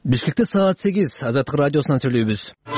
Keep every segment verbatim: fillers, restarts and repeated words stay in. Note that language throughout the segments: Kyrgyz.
Бишкекте саат сегиз Азаттык радиосунан сүйлөйбүз.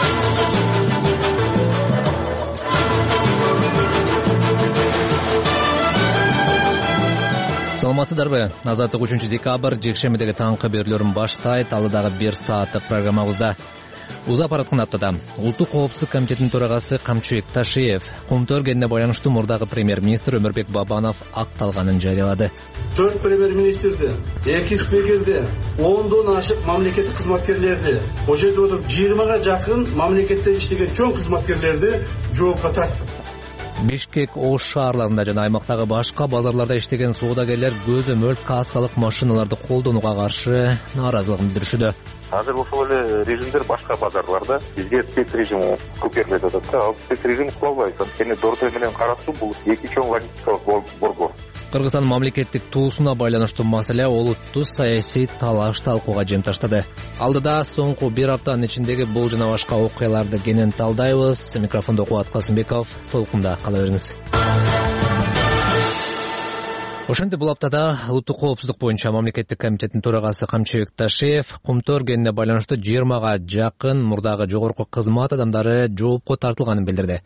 Саламатсыздарбы? Азаттык үчүнчү декабрь жекшембидеги таңкы берүүлөрүн баштайт. Алы дагы бир сааттык программабызда. Узап бараткан аптада Улуттук коопсуздук комитетинин төрагасы Камчыбек Ташиев Кумтөр кенине байланыштуу мурдагы премьер-министр Өмүрбек Бабанов акталганын жарыялады. төрт премьер-министрди, эки спикерди, ондон ашык мамлекеттик кызматкерлерди, ошол жерде отуруп жыйырмага жакын мамлекетте иштеген чоң кызматкерлерди жоопко тарттык. Бишкек, Ош шаарларында жана аймактагы башка базарларда иштеген соодагерлер көзөмөл кассалык машиналарды колдонууга каршы нааразылыгын билдиришүүдө. Азыр ошол эле режимдер башка базарларда бизге спец режим кылып берилет атат да. Ал спец режим кыла албайбыз. Анткени Дордой менен Кара Суу бул эки чоң логистикалык борбор. Кыргызстан мамлекеттик туусуна байланыштуу маселе олуттуу саясий талаш талкууга жемташтады. Алдыда соңку бир аптанын ичиндеги бул жана башка окуяларды кенен талдайбыз. Микрофондо Кубат Касымбеков, толкунда кала бериңиз. Ошентип бул аптада Улуттук коопсуздук боюнча мамлекеттик комитеттин төрагасы Камчыбек Ташиев Кумтөр кенине байланыштуу жыйырмага жакын мурдагы жогорку кызмат адамдары жоопко тартылганын билдирди.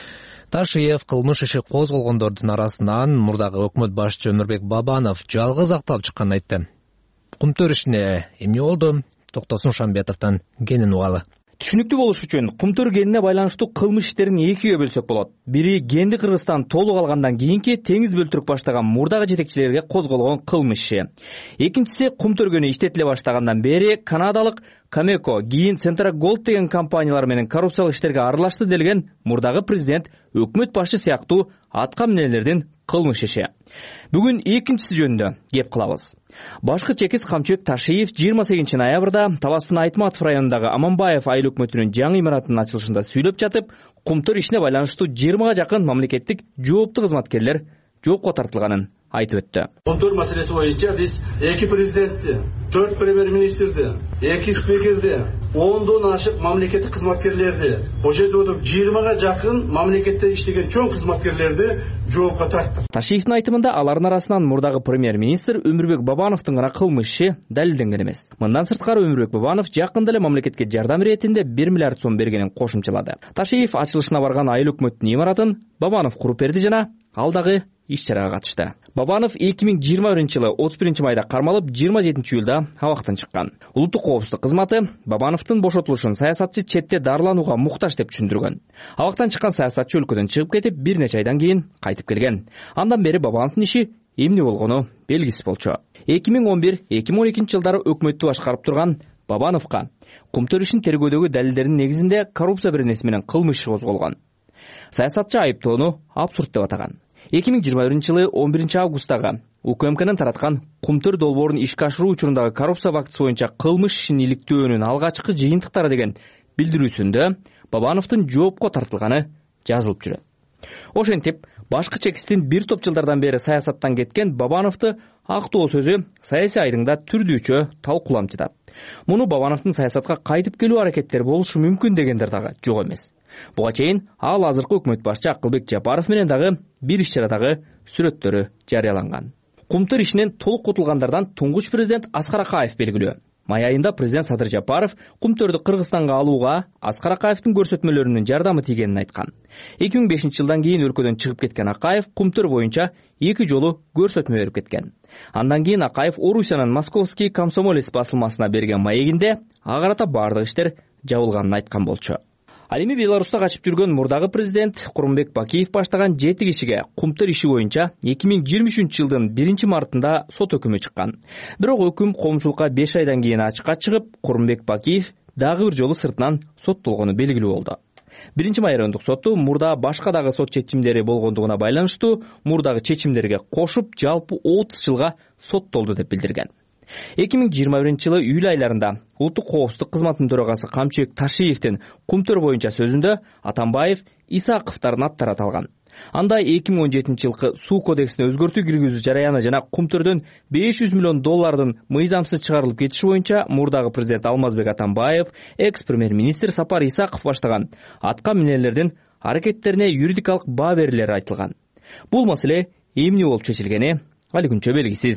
Ташиев кылмыш иши козголгондордун арасынан мурдагы өкмөт башчы Өмүрбек Бабанов жалгыз акталып чыкканын айтты. Кумтөр ишине эмне болду? Токтосун Шамбетовдон кенен угалы. Түшүнүктүү болуш үчүн Кумтөр кенине байланыштуу кылмыш иштерин экиге бөлсөк болот. Бири Кенди Кыргызстан толук алгандан кийинки теңиз бөлтүрүк баштаган мурдагы жетекчилерге козголгон кылмыш иши. Экинчиси Кумтөр кенини иштетиле баштагандан бери канадалык Камеко, кийин Центра Голд деген компаниялар менен коррупциялык иштерге аралашты делген мурдагы президент, өкмөт башчы сыяктуу атка минелердин кылмыш иши. Бүгүн экинчиси жөнүндө кеп кылабыз. Башкы чекис Камчыбек Ташиев жыйырма сегизинчи ноябрда Таластын Айтматов районундагы Аманбаев айыл өкмөтүнүн жаңы имаратынын ачылышында сүйлөп жатып, Кумтөр ишине байланыштуу жыйырмага жакын мамлекеттик жооптуу кызматкерлер жоопко тартылганын айтып өттү. Кумтөр маселеси боюнча биз эки президентти, төрт премьер-министрди, эки спикерди, ондон ашык мамлекеттик кызматкерлерди, ошол жерде отуруп жыйырмага жакын мамлекетте иштеген чоң кызматкерлерди жоопко тарттык. Ташиевдин айтымында алардын арасынан мурдагы премьер-министр Өмүрбек Бабановдун гана кылмыш иши далилденген эмес. Мындан сырткары Өмүрбек Бабанов жакында эле мамлекетке жардам иретинде бир миллиард сом бергенин кошумчалады. Ташиев ачылышына барган айыл өкмөттүн имаратын Бабанов куруп берди жана ал дагы иш-чарага катышты. Бабанов эки миң жыйырма биринчи жылы отуз биринчи майда кармалып, жыйырма жетинчи июлда абактан чыккан. Улуттук коопсуздук кызматы Бабановдун бошотулушун саясатчы четте дарыланууга муктаж деп түшүндүргөн. Абактан чыккан саясатчы өлкөдөн чыгып кетип, бир нече айдан кийин кайтып келген. Андан бери Бабановдун иши эмне болгону белгисиз болчу. эки миң он бир эки миң он экинчи жылдары өкмөттү башкарып турган Бабановго Кумтөр ишин тергөөдөгү далилдердин негизинде коррупция беренеси менен кылмыш иши козголгон. Саясатчы айыптоону абсурд деп атаган. эки миң жыйырма биринчи жылы он биринчи августтагы УКМКнын тараткан Кумтөр долбоорун ишке ашыруу учурундагы коррупция фактысы боюнча кылмыш ишин иликтөөнүн алгачкы жыйынтыктары деген билдирүүсүндө Бабановдун жоопко тартылганы жазылып жүрөт. Ошентип, башкы чекистин бир топ жылдардан бери саясаттан кеткен Бабановду актоо сөзү саясий айдыңда түрдүүчө талкууламчытат. Муну Бабановдун саясатка кайтып келүү аракеттери болушу мүмкүн дегендер дагы жок эмес. Буга чейин ал азыркы өкмөт башчы Акылбек Жапаров менен дагы бир иш-чарадагы сүрөттөрү жарыяланган. Кумтөр ишинен толук кутулгандардан туңгуч президент Аскар Акаев белгилүү. Май айында президент Садыр Жапаров Кумтөрдү Кыргызстанга алууга Аскар Акаевдин көрсөтмөлөрүнүн жардамы тийгенин айткан. эки миң бешинчи жылдан кийин өлкөдөн чыгып кеткен Акаев Кумтөр боюнча эки жолу көрсөтмө берип кеткен. Андан кийин Акаев Орусиянын Московский Комсомолец басылмасына берген маегинде ага карата бардык иштер жабылганын айткан болчу. Ал эми Беларуста качып жүргөн мурдагы президент Курманбек Бакиев баштаган жети кишиге Кумтөр иши боюнча эки миң жыйырма үчүнчү жылдын биринчи мартында сот өкүмү чыккан. Бирок өкүм коомчулукка беш айдан кийин ачыкка чыгып, Курманбек Бакиев дагы бир жолу сыртынан соттолгону белгилүү болду. биринчи май райондук соту мурда башка дагы сот чечимдери болгондугуна байланыштуу мурдагы чечимдерге кошуп жалпы отуз жылга соттолду деп билдирген. эки миң жыйырма биринчи жылы июль айларында Улуттук коопсуздук кызматынын төрагасы Камчыбек Ташиевдин Кумтөр боюнча сөзүндө Атамбаев, Исаковдордун аттары аталган. Анда эки миң он жетинчи жылкы суу кодексине өзгөртүү киргизүү жараяны жана Кумтөрдөн беш жүз миллион доллардын мыйзамсыз чыгарылып кетиши боюнча мурдагы президент Алмазбек Атамбаев, экс-премьер-министр Сапар Исаков баштаган атка минелердин аракеттерине юридикалык баа берилери айтылган. Бул маселе эмне болуп чечилгени али күнчө белгисиз.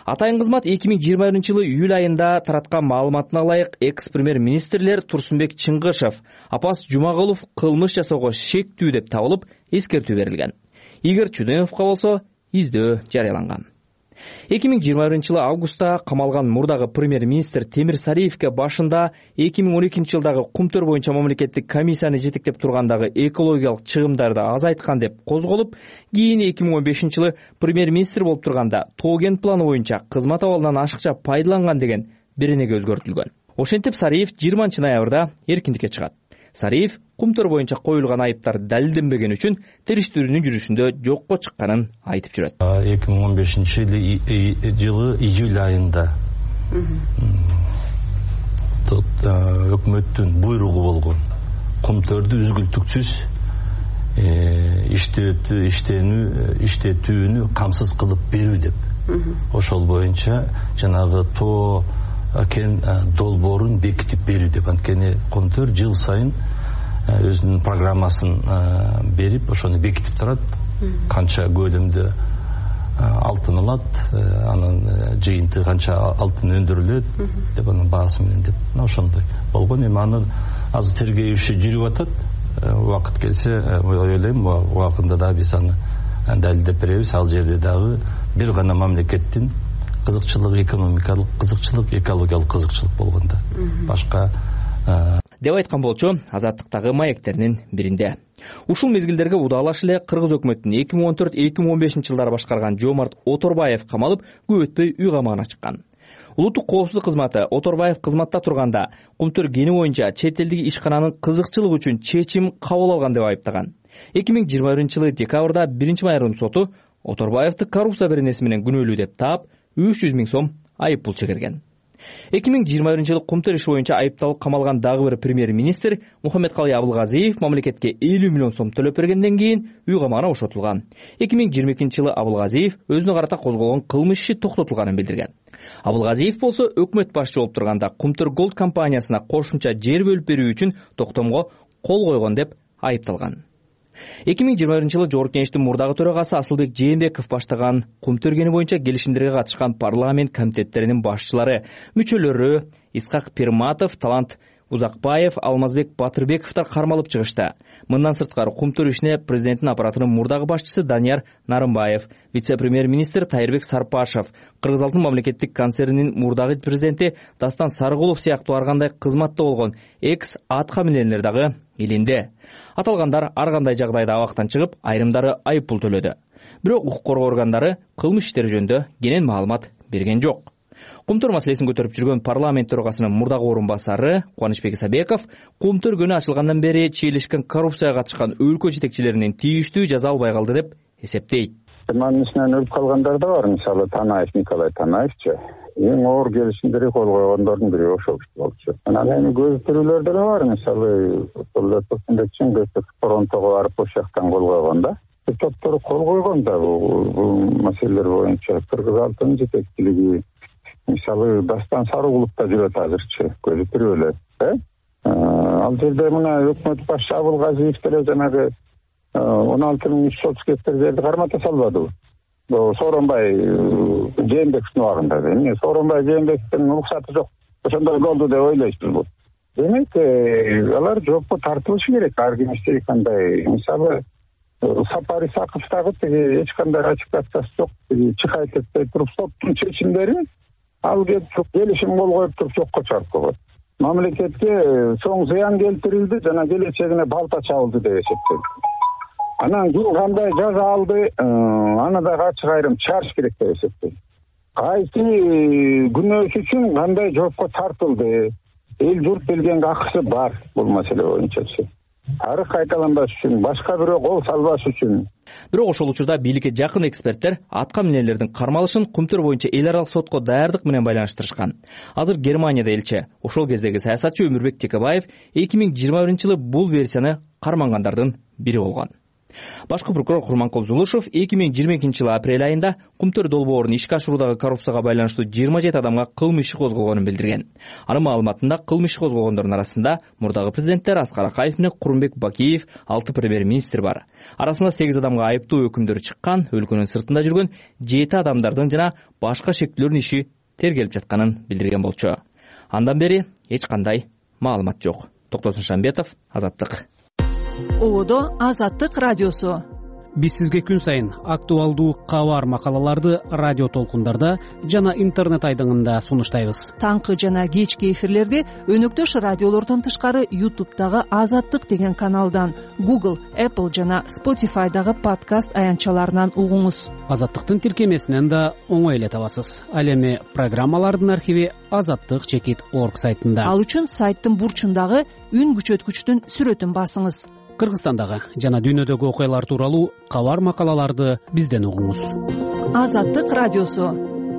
Атайын кызмат эки миң жыйырма биринчи жылы июль айында тараткан маалыматына ылайык экс премьер министрлер Турсунбек Чыңгышев, Апас Жумагулов кылмыш жасоого шектүү деп табылып, эскертүү берилген. Игорь Чуденовго болсо издөө жарыяланган. эки миң жыйырма биринчи жылы августта камалган мурдагы премьер-министр Темир Сариевке башында эки миң он экинчи жылдагы кумтөр боюнча мамлекеттик комиссияны жетектеп тургандагы экологиялык чыгымдарды азайткан деп козголуп, кийин эки миң он бешинчи жылы премьер-министр болуп турганда Тоген планы боюнча кызмат абалынан ашыкча пайдаланган деген беренеге өзгөртүлгөн. Ошентип Сариев жыйырманчы ноябрда эркиндикке чыгат. Сариев кумтөр боюнча коюлган айыптар далилденбеген үчүн териштирүүнүн жүрүшүндө жокко чыкканын айтып жүрөт. эки миң он бешинчи жылы июль айында өкмөттүн буйругу болгон кумтөрдү үзгүлтүксүз иштетүү иштенүү иштетүүнү камсыз кылып берүү деп ошол боюнча жанагы тоо кен долбоорун бекитип берүү деп. Анткени кумтөр жыл сайын өзүнүн программасын берип ошону бекитип турат, канча көлөмдө алтын алат, анын жыйынтыгы канча алтын өндүрүлөт деп, анын баасы менен деп ошондой болгон. Эми анын азыр тергөө иши жүрүп атат. Убакыт келсе ойлойм убагында да биз аны далилдеп беребиз. Ал жерде дагы бир гана мамлекеттин кызыкчылык, экономикалык кызыкчылык, экологиялык кызыкчылык болгондо башка деп айткан болчу Азаттыктагы маектеринин биринде. Ушул мезгилдерге удаалаш эле кыргыз өкмөтүнүн эки миң он төрт эки миң он бешинчи жылдары башкарган Жомарт Оторбаев камалып, көп өтпөй үй камагына чыккан. Улуттук коопсуздук кызматы Оторбаев кызматта турганда кумтөр кени боюнча чет элдик ишкананын кызыкчылыгы үчүн чечим кабыл алган деп айыптаган. эки миң жыйырма биринчи жылы декабрда биринчи майрынын соту Оторбаевди коррупция беренеси менен күнөөлүү деп таап, үч жүз миң сом айып пул чегерген. эки миң жыйырма биринчи жылы кумтөр иши боюнча айыпталып камалган дагы бир премьер-министр Мухаммедкалый Абылгазиев мамлекетке элүү миллион сом төлөп бергенден кийин үй камагына бошотулган. эки миң жыйырма экинчи жылы Абылгазиев өзүнө карата козголгон кылмыш иши токтотулганын билдирген. Абылгазиев болсо өкмөт башчы болуп турганда Кумтөр Голд компаниясына кошумча жер бөлүп берүү үчүн токтомго кол койгон деп айыпталган. эки миң жыйырма биринчи жылы Жогорку Кеңештин мурдагы төрагасы Асылбек Жээнбеков баштаган кумтөр кени боюнча келишимдерге катышкан парламент комитеттеринин башчылары, мүчөлөрү Исхак Пирматов, Талант Узакбаев, Алмазбек Батырбековдор кармалып чыгышты. Мындан сырткары кумтөр ишине президенттин аппаратынын мурдагы башчысы Данияр Нарымбаев, вице-премьер-министр Тайырбек Сарпашев, Кыргыз Алтын мамлекеттик концернинин мурдагы президенти Дастан Сарыгулов сыяктуу ар кандай кызматта болгон экс аткаминерлер дагы илинде. Аталгандар ар кандай жагдайда абактан чыгып, айрымдары айып пул төлөдү. Бирок укук коргоо органдары кылмыш иштери жөнүндө кенен маалымат берген жок. Кумтөр маселесин көтөрүп жүргөн парламент төрагасынын мурдагы орун басары Кубанычбек Исабеков кумтөр күнү ачылгандан бери чийлешкен коррупцияга катышкан өлкө жетекчилеринин тийиштүү жаза албай калды деп эсептейт. Анын ичинен өлүп калгандар да бар. Мисалы Танаев, Николай Танаевчи эң оор келишимдерди кол койгондордун бири ошол киши болчу. Анан эми көзөтүрүүлөр деле бар. Мисалы Турсунбек Чыңгышев Торонтого барып ошол жактан кол койгон да. Топтор кол койгон да бул маселелер боюнча. Кыргыз Алтын жетекчилиги мисалы Дастан Сарыгулов да жүрөт азырчы көзөтүрүп эле. Ал жерде мына өкмөт башчы Абылгазиев деле жанагы он алты миң үч жүз отуз гектар жерди кармата салбадыбы? Сооронбай Жээнбековдун убагында. Эмне Сооронбай Жээнбековдун уруксаты жок. Ошондой болду деп ойлойсузбу? Демек, алар жоопко тартылышы керек. Ар ким иштей кандай. Мисалы Сапар Исаковдагы тиги эч кандай ратификациясы жок. Чыгайт этпей туруп соттун чечимдерин ал келишим кол коюп туруп жокко чыгарып койгон. Мамлекетке чоң зыян келтирилди жана келечегине балта чабылды деп эсептейт. Анан ким кандай жаза алды, аны да ачык айрым чыгарыш керек деп эсептейт. Кайсы күнөөсү үчүн кандай жоопко тартылды, эл журт билгенге акысы бар бул маселе боюнчачы. Тарых кайталанбаш үчүн, башка бирөө кол салбаш үчүн. Бирок ошол учурда бийликке жакын эксперттер аткаминерлердин кармалышын кумтөр боюнча эл аралык сотко даярдык менен байланыштырышкан. Азыр Германияда элчи, ошол кездеги саясатчы Өмүрбек Текебаев эки миң жыйырма биринчи жылы бул версияны кармангандардын бири болгон. Башкы прокурор Курманкул Зулушев эки миң жыйырма экинчи жылы апрель айында Кумтөр долбоорун ишке ашыруудагы коррупцияга байланыштуу жыйырма жети адамга кылмыш иши козголгонун билдирген. Анын маалыматында кылмыш иши козголгондордун арасында мурдагы президенттер Аскар Акаев менен Курманбек Бакиев, алты премьер-министр бар. Арасында сегиз адамга айыптуу өкүмдөр чыккан, өлкөнүн сыртында жүргөн жети адамдардын жана башка шектүүлөрдүн иши тергелип жатканын билдирген болчу. Андан бери эч кандай маалымат жок. Токтосун Шамбетов, Азаттык. Одо Азаттык радиосу. Биз сизге күн сайын актуалдуу кабар макалаларды радио толкундарда жана интернет айдыңында сунуштайбыз. Таңкы жана кечки эфирлерди өнөктөш радиолордон тышкары YouTube'дагы Азаттык деген каналдан, Google, Apple жана Spotify'дагы подкаст аянтчаларынан угуңуз. Азаттыктын тиркемесинен да оңой эле табасыз. Ал эми программалардын архиви азаттык чекит орг сайтында. Ал үчүн сайттын бурчундагы үн күчөткүчтүн сүрөтүн басыңыз. Кыргызстандагы жана дүйнөдөгү окуялар тууралуу кабар макалаларды бизден угуңуз. Азаттык радиосу.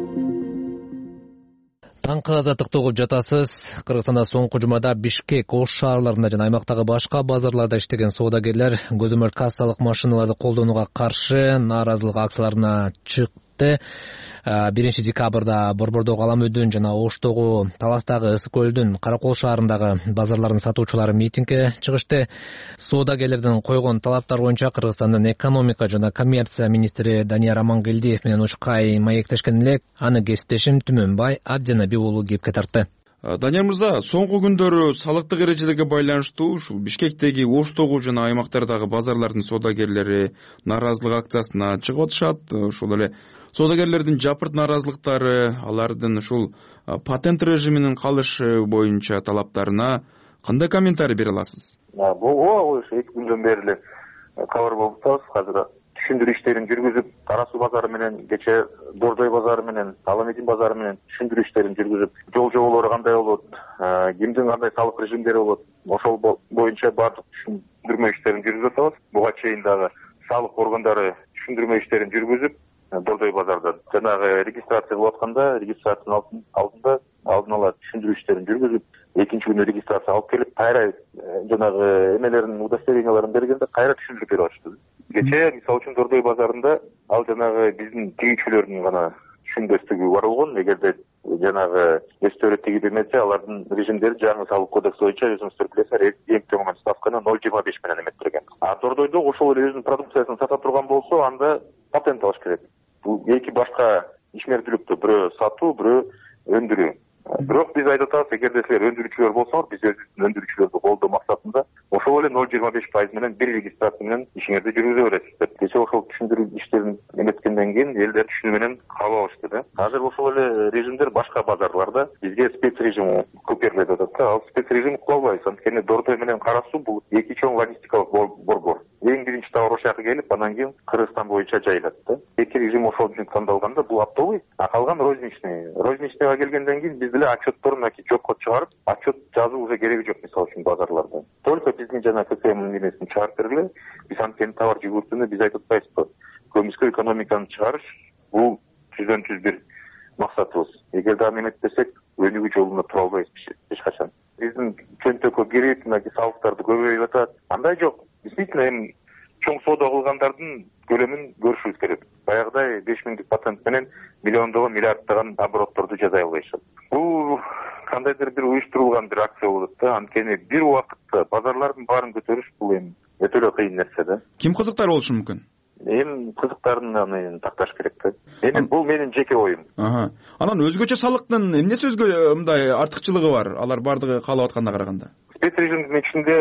Таңкы азаттыкты угуп жатасыз. Кыргызстанда соңку жумада Бишкек, Ош шаарларында жана аймактагы башка базарларда иштеген соодагерлер көзөмөл кассалык машиналарды колдонууга каршы нааразылык акцияларына чыкты. биринчи декабрда Борбордогу Аламөдүн жана Оштогу, Таластагы, Ысык көлдүн, Каракол шаарындагы базарлардын сатуучулары митингге чыгышты. Соодагерлердин койгон талаптары боюнча Кыргызстандын экономика жана коммерция министри Данияр Амангелдиев менен Учкай маектешкен элек. Аны кесиптешим Түмөнбай Абдинаби уулу кепке тартты. Данияр мырза, соңку күндөрү салыктык эрежелерге байланыштуу ушул Бишкектеги, Оштогу жана аймактардагы базарлардын соодагерлери нааразылык акциясына чыгып атышат. Ошол эле соодагерлердин жапырт нааразылыктары, алардын ушул патент режиминин калышы боюнча талаптарына кандай комментарий бере аласыз? Бул ошо эки күндөн бери эле кабар болуп атабыз. Азыр түшүндүрүү иштерин жүргүзүп, Тара суу базары менен, кече Дордой базары менен, Аламедин базары менен түшүндүрүү иштерин жүргүзүп, жол жоболору кандай болот, кимдин кандай салык режимдери болот, ошол боюнча баардык түшүндүрмө иштерин жүргүзүп атабыз. Буга чейин дагы салык органдары түшүндүрмө иштерин жүргүзүп, Дордой базарда жанагы регистрация болуп атканда, регистрациянын алдында алдын ала түшүндүрүү иштерин жүргүзүп, экинчи күнү регистрация алып келип, кайра жанагы эмелерин, удостоверенияларын бергенде кайра түшүндүрүп берип атышты. Кече, мисалы үчүн Дордой базарында ал жанагы биздин тигүүчүлөрдүн гана түшүнбөстүгү бар болгон. Эгерде жанагы өстөрү тигип эмесе, алардын режимдери жаңы салык кодекси боюнча өзүңүздөр билесиздер, эң төмөн ставканы ноль жыйырма беш менен эметтирген. А Дордойдо ошол эле өзүнүн продукциясын сата турган болсо, анда патент алыш керек. Бул эки башка ишмердүүлүктү, бирөө сатуу, бирөө өндүрүү. Бирок биз айтып атабыз, эгерде силер өндүрүүчүлөр болсоңор, биз өзүбүздүн өндүрүүчүлөрдү колдоо максатында ошол эле ноль жыйырма беш пайыз менен бир регистрация менен ишиңерди жүргүзө бересиздер. Кече ошол түшүндүрүү иштерин эметкенден кийин элдер түшүнүү менен кабыл алышты да. Азыр ошол эле режимдер башка базарларда бизге спец режим көп берилет атат да. Ал спец режим кулабайбыз. Анткени Дордой менен Кара суу бул эки чоң логистикалык борбор. Эң биринчи товар ошол жака келип, анан кийин Кыргызстан боюнча жайылат да. Эки режим ошол үчүн тандалганда бул оптовый, а калган розничный. Розничныйга келгенден кийин биз деле отчетторун жокко чыгарып, отчет жазуу уже кереги жок, мисалы үчүн базарларда. Только биздин жана ККМдин эмесин чыгарып бергиле. Биз анткени товар жүгүртүүнү биз айтып атпайбызбы. Көмүскө экономиканы чыгарыш бул жүздөн жүз бир максатыбыз. Эгерде аны эметпесек, өнүгүү жолунда тура албайбыз эч качан. Биздин чөнтөккө кирип, мынакей салыктарды көбөйүп атат. Андай жок. Действительно, эми чоң соода кылгандардын көлөмүн көрүшүбүз керек. Баягыдай беш миңдик патент менен миллиондогон, миллиарддаган оборотторду жасай албайшат. Бул кандайдыр бир уюштурулган бир акция болот да. Анткени бир убакытта базарлардын баарын көтөрүш бул эми өтө эле кыйын нерсе да. Ким кызыктар болушу мүмкүн? Эми кызыктарын аны такташ керек да. Эми бул менин жеке оюм. Аха. Анан өзгөчө салыктын эмнеси өзгө мындай артыкчылыгы бар? Алар бардыгы каалап атканга караганда. Спец режимдин ичинде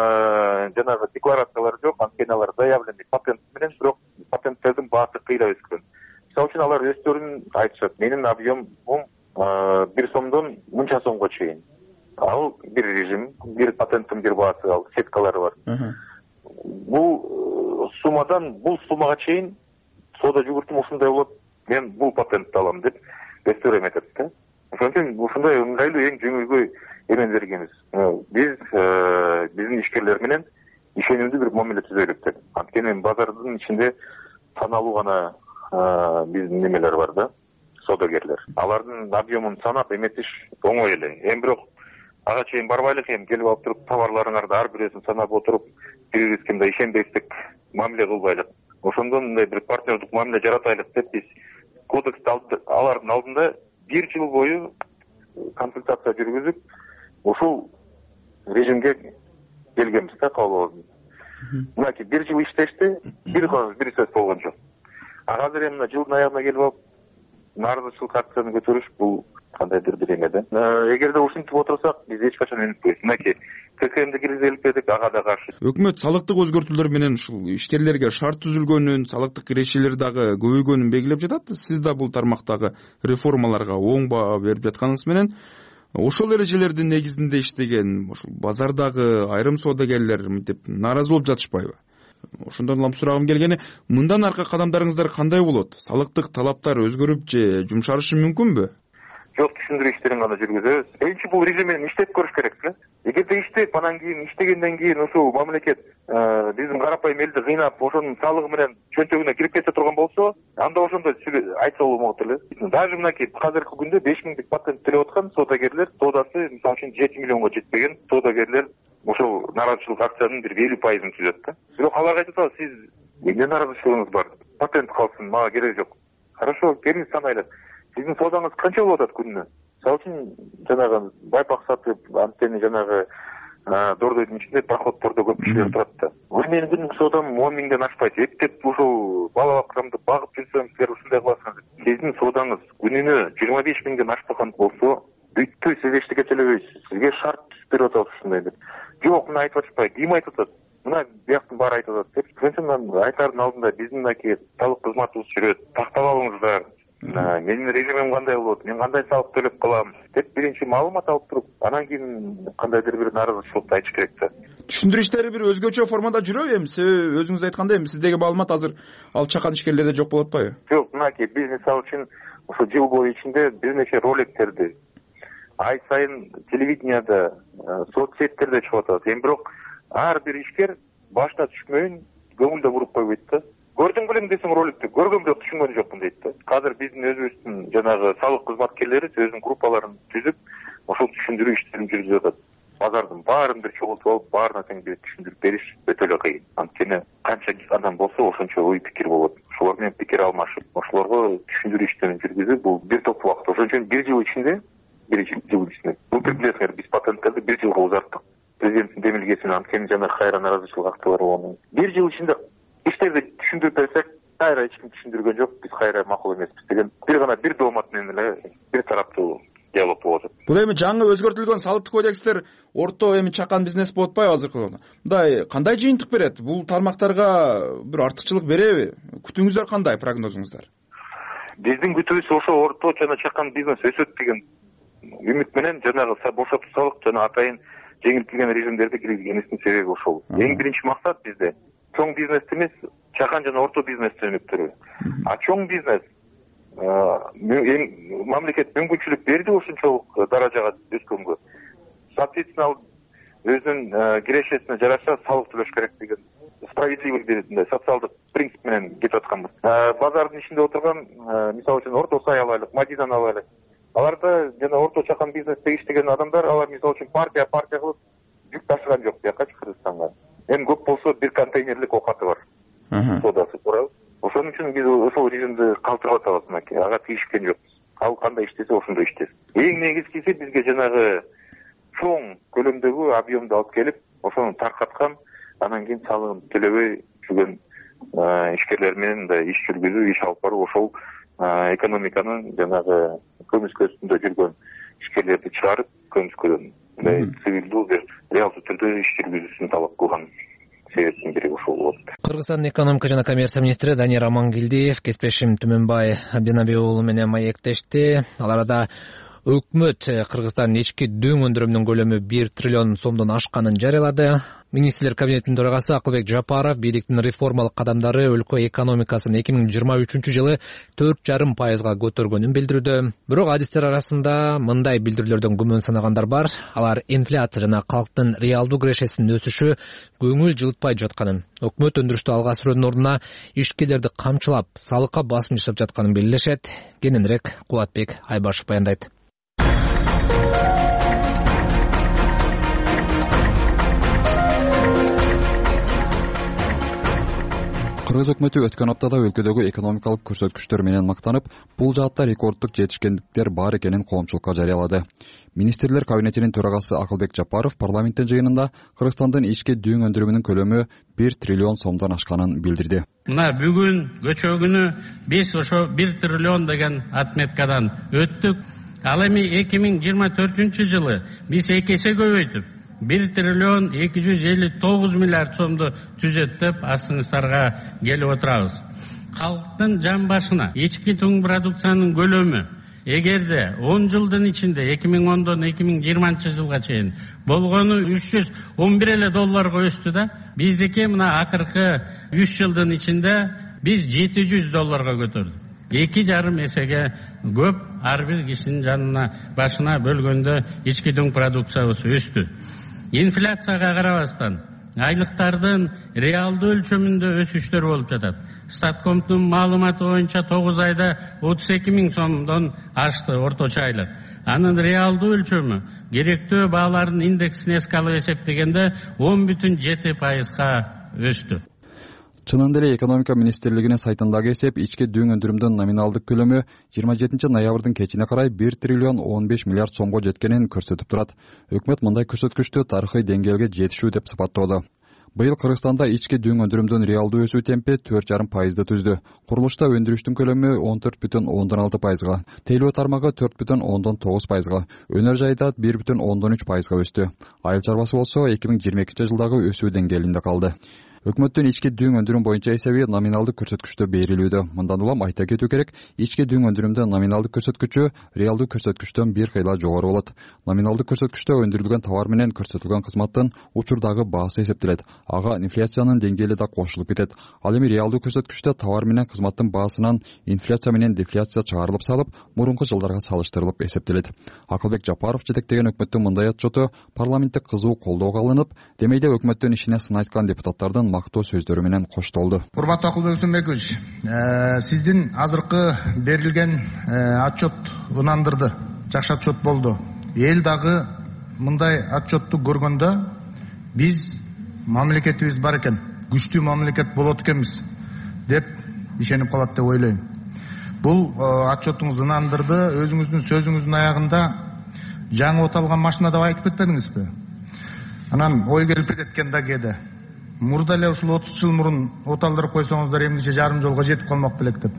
жанагы декларациялар жок, анткени алар заявленный патент менен, бирок патенттердин баасы кыйла өскөн. Мисалы үчүн алар өстөрүн айтышат. Менин объемум бир сомдон мынча сомго чейин. Ал бир режим, бир патенттин бир баасы, ал сеткалары бар. Бул суммадан бул суммага чейин соода жүгүртүм ушундай болот, мен бул патентти алам деп өстөр эметет да. Ошон үчүн ушундай ыңгайлуу, эң жеңилгөй эмен бергенбиз. Биз биздин ишкерлер менен ишенимдүү бир мамиле түзөлүк деп. Анткени базардын ичинде саналуу гана биздин немелер бар да, соодагерлер. Алардын объемун санап эметиш оңой эле. Эми бирок ага чейин барбайлык, эми келип алып туруп товарларыңарды ар бирөөсүн санап отуруп, бирибиз кимде ишенбестик мамиле кылбайлык, ошондон мындай бир партнердик мамиле жаратайлык деп биз кодексти алардын алдында бир жыл бою консультация жүргүзүп ушул режимге келгенбиз да, кабыл алып. Мынакей бир жыл иштешти, бир бир сөз болгон жок. А азыр эми жылдын аягына келип алып нааразычылык акцияны көтөрүш бул кандайдыр бир эме да. Эгерде ушинтип отурсак, биз эч качан өнүкпөйбүз. Мынакей ККМди киргизеликпедик, ага да каршы. Өкмөт салыктык өзгөртүүлөр менен ушул ишкерлерге шарт түзүлгөнүн, салыктык кирешелер дагы көбөйгөнүн белгилеп жатат. Сиз да бул тармактагы реформаларга оң баа берип жатканыңыз менен ошол эрежелердин негизинде иштеген ушул базардагы айрым соодагерлер мынтип нааразы болуп жатышпайбы? Ошондон улам сурагым келгени, мындан аркы кадамдарыңыздар кандай болот? Салыктык талаптар өзгөрүп же жумшарышы мүмкүнбү? Жок, түшүндүрүү иштерин гана жүргүзөбүз. Биринчи бул режим менен иштеп көрүш керек эле. Эгерде иштеп, анан кийин иштегенден кийин ушул мамлекет биздин карапайым элди кыйнап, ошонун салыгы менен чөнтөгүнө кирип кете турган болсо, анда ошондой айтса болмок эле. Даже мынакей азыркы күндө беш миңдик патент төлөп аткан соодагерлер, соодасы мисалы үчүн жети миллионго жетпеген соодагерлер ошол нааразычылык акциянын бир элүү пайызын түзөт да. Бирок алар айтып атат, сиз эмне нааразычылыгыңыз бар? Патент калсын, мага кереги жок. Хорошо, келиңиз санайлы. Сиздин соодаңыз канча болуп атат күнүнө? Мисалы үчүн жанагы байпак сатып, анткени жанагы дордойдун ичинде проходтордо көп кишилер турат да. Менин күнүмдүк соодам он миңден ашпайт. Эптеп ушул бала бакырамды багып жүрсөм, силер ушундай кыласыңар. Сиздин соодаңыз күнүнө жыйырма беш миңден ашпаган болсо, бүттү, сиз эчтеке төлөбөйсүз. Сизге шарт берип атат ушундай деп. Жок, мына айтып атышпай, ким айтып атат? Мына бияктын баары айтып атат деп. Ошондон айтардын алдында биздин мынакей салык кызматыбыз жүрөт. Тактап алыңыздар. Менин режимим кандай болот, мен кандай салык төлөп калам деп биринчи маалымат алып туруп, анан кийин кандайдыр бир нааразычылыкты айтыш керек да. Түшүндүрүү иштери бир өзгөчө формада жүрөбү эми? Себеби өзүңүз айткандай, эми сиздеги маалымат азыр ал чакан ишкерлерде жок болуп атпайбы? Жок, мынакей биз мисалы үчүн ошо жыл бою ичинде бир нече роликтерди ай сайын телевиденияда, соцсеттерде чыгып атат. Эми бирок ар бир ишкер башына түшмөйүн көңүлдө буруп койбойт да. Көрдүң белең десең роликти, көргөм бирок түшүнгөн жокмун дейт да. Азыр биздин өзүбүздүн жанагы салык кызматкерлери өзүнүн группаларын түзүп, ошол түшүндүрүү иштерин жүргүзүп атат. Базардын баарын бир чогултуп алып, баарына тең бир түшүндүрүп бериш өтө эле кыйын. Анткени канча адам болсо, ошончо ой пикир болот. Ошолор менен пикир алмашып, ошолорго түшүндүрүү иштерин жүргүзүп, бул бир топ убакыт. Ошон үчүн бир жыл ичинде, бир жыл ичинде. Былтыр билесиңер, биз патенттерди бир жылга узарттык. Президенттин демилгесинен, анткени жана кайра нааразычылык актылары болгон. Бир жыл ичинде иштерди түшүндүрүп берсек, кайра эч ким түшүндүргөн жок, биз кайра макул эмеспиз деген бир гана бир доомат менен эле бир тараптуу диалог болуп атат. Бул эми жаңы өзгөртүлгөн салыктык кодекстер орто эми чакан бизнес болуп атпайбы азыркы? Мындай кандай жыйынтык берет? Бул тармактарга бир артыкчылык береби? Күтүүңүздөр кандай, прогнозуңуздар? Биздин күтүүбүз ошо орто жана чакан бизнес өсөт деген үмүт менен жанагы бошотуу салык жана атайын жеңилтилген режимдерди киргизгенибиздин себеби ошол. Эң биринчи максат бизде чоң бизнес эмес, чакан жана орто бизнести өнүктүрүү. А чоң бизнес мамлекет мүмкүнчүлүк берди ушунчалык даражага өскөнгө. Соответственно, өзүнүн кирешесине жараша салык төлөш керек деген справедливый беретинде социалдык принцип менен кетип атканбыз. Базардын ичинде отурган, мисалы үчүн Орто Сай алайлык, Мадинаны алайлык. Аларда жана орто чакан бизнесте иштеген адамдар, алар мисалы үчүн партия партия кылып жүк ташыган жок бияка Кыргызстанга. Эми көп болсо бир контейнерлик оокаты бар. Соодасы туурабы? Ошон үчүн биз ошол режимди калтырып атабыз мынакей. Ага тийишкен жокпуз. Ал кандай иштесе ошондой иштесин. Эң негизгиси бизге жанагы чоң көлөмдөгү объемду алып келип, ошону таркаткан, анан кийин салыгын төлөбөй жүргөн ишкерлер менен да иш жүргүзүү, иш алып баруу, ошол экономиканын жанагы көмүскөсүндө жүргөн ишкерлерди чыгарып, көмүскөдөн мындай цивилдүү бир реалдуу түрдө иш жүргүзүүсүн талап кылган себептин бири ошол болот. Кыргызстандын экономика жана коммерция министри Данияр Амангелдиев кесиптешим Түмөнбай Абдинабек уулу менен маектешти. Ал арада өкмөт Кыргызстандын ички дөң өндүрүмүнүн көлөмү бир триллион сомдон ашканын жарыялады. Министрлер кабинетинин төрагасы Акылбек Жапаров бийликтин реформалык кадамдары өлкө экономикасын эки миң жыйырма үчүнчү жылы төрт жарым пайызга көтөргөнүн билдирүүдө. Бирок адистер арасында мындай билдирүүлөрдөн күмөн санагандар бар. Алар инфляция жана калктын реалдуу кирешесинин өсүшү көңүл жылытпай жатканын, өкмөт өндүрүштү алга сүрүүнүн ордуна ишкерлерди камчылап, салыкка басым жасап жатканын билдиришет. Кененирээк Кубатбек Айбашев баяндайт. Кыргыз өкмөтү өткөн аптада өлкөдөгү экономикалык көрсөткүчтөр менен мактанып, бул жаатта рекорддук жетишкендиктер бар экенин коомчулукка жарыялады. Министрлер кабинетинин төрагасы Акылбек Жапаров парламенттин жыйынында Кыргызстандын ички дүйн өндүрүмүнүн көлөмү бир триллион сомдон ашканын билдирди. Мына бүгүн көчөгүнү биз ошо бир триллион деген отметкадан өттүк. Ал эми эки миң жыйырма төртүнчү жылы биз эки эсе көбөйтүп бир триллион эки жүз элүү тогуз миллиард сомду түзөт деп астыңыздарга келип отурабыз. Калктын жан башына ички тың продукциянын көлөмү эгерде он жылдын ичинде эки миң ондон эки миң жыйырманчы жылга чейин болгону үч жүз он бир эле долларга өстү да, биздики мына акыркы үч жылдын ичинде биз жети жүз долларга көтөрдүк. Эки жарым эсеге көп ар бир кишинин жанына башына бөлгөндө ички тың продукциябыз өстү. Инфляцияга карабастан айлыктардын реалдуу өлчөмүндө өсүштөр болуп жатат. Статкомдун маалыматы боюнча тогуз айда отуз эки миң сомдон ашты орточо айлык. Анын реалдуу өлчөмү керектөө баалардын индексин эске алып эсептегенде он бүтүн жети пайызга өстү. Чынында эле экономика министрлигинин сайтындагы эсеп ички дүйн өндүрүмдүн номиналдык көлөмү жыйырма жетинчи ноябрдын кечине карай бир триллион он беш миллиард сомго жеткенин көрсөтүп турат. Өкмөт мындай көрсөткүчтү тарыхый деңгээлге жетишүү деп сыпаттоодо. Быйыл Кыргызстанда ички дүйн өндүрүмдүн реалдуу өсүү темпи төрт жарым пайызды түздү. Курулушта өндүрүштүн көлөмү он төрт бүтүн ондон алты пайызга, тейлөө тармагы төрт бүтүн ондон тогуз пайызга, өнөр жайда бир бүтүн ондон үч пайызга өстү. Айыл чарбасы болсо эки миң жыйырма экинчи жылдагы өсүү деңгээлинде калды. Өкмөттүн ички дүйн өндүрүм боюнча эсеби номиналдык көрсөткүчтө берилүүдө. Мындан улам айта кетүү керек, ички дүйн өндүрүмдө номиналдык көрсөткүчү реалдуу көрсөткүчтөн бир кыйла жогору болот. Номиналдык көрсөткүчтө өндүрүлгөн товар менен көрсөтүлгөн кызматтын учурдагы баасы эсептелет. Ага инфляциянын деңгээли да кошулуп кетет. Ал эми реалдуу көрсөткүчтө товар менен кызматтын баасынан инфляция менен дефляция чыгарылып салып, мурунку жылдарга салыштырылып эсептелет. Акылбек Жапаров жетектеген өкмөттүн мындай отчоту парламентте кызуу колдоого алынып, демейде өкмөттүн ишине сын айткан депутаттардын мактоо сөздөрү менен коштолду. Урматтуу Акылбек Усунбекович, сиздин азыркы берилген отчет ынандырды. Жакшы отчет болду. Эл дагы мындай отчетту көргөндө биз мамлекетибиз бар экен, күчтүү мамлекет болот экенбиз деп ишенип калат деп ойлойм. Бул отчетуңуз ынандырды. Өзүңүздүн сөзүңүздүн аягында жаңы от алган машина деп айтып кетпедиңизби? Анан ой келип кетет экен да кээде. Мурда эле ушул отуз жыл мурун от алдырып койсоңуздар эмгиче жарым жолго жетип калмак белек деп.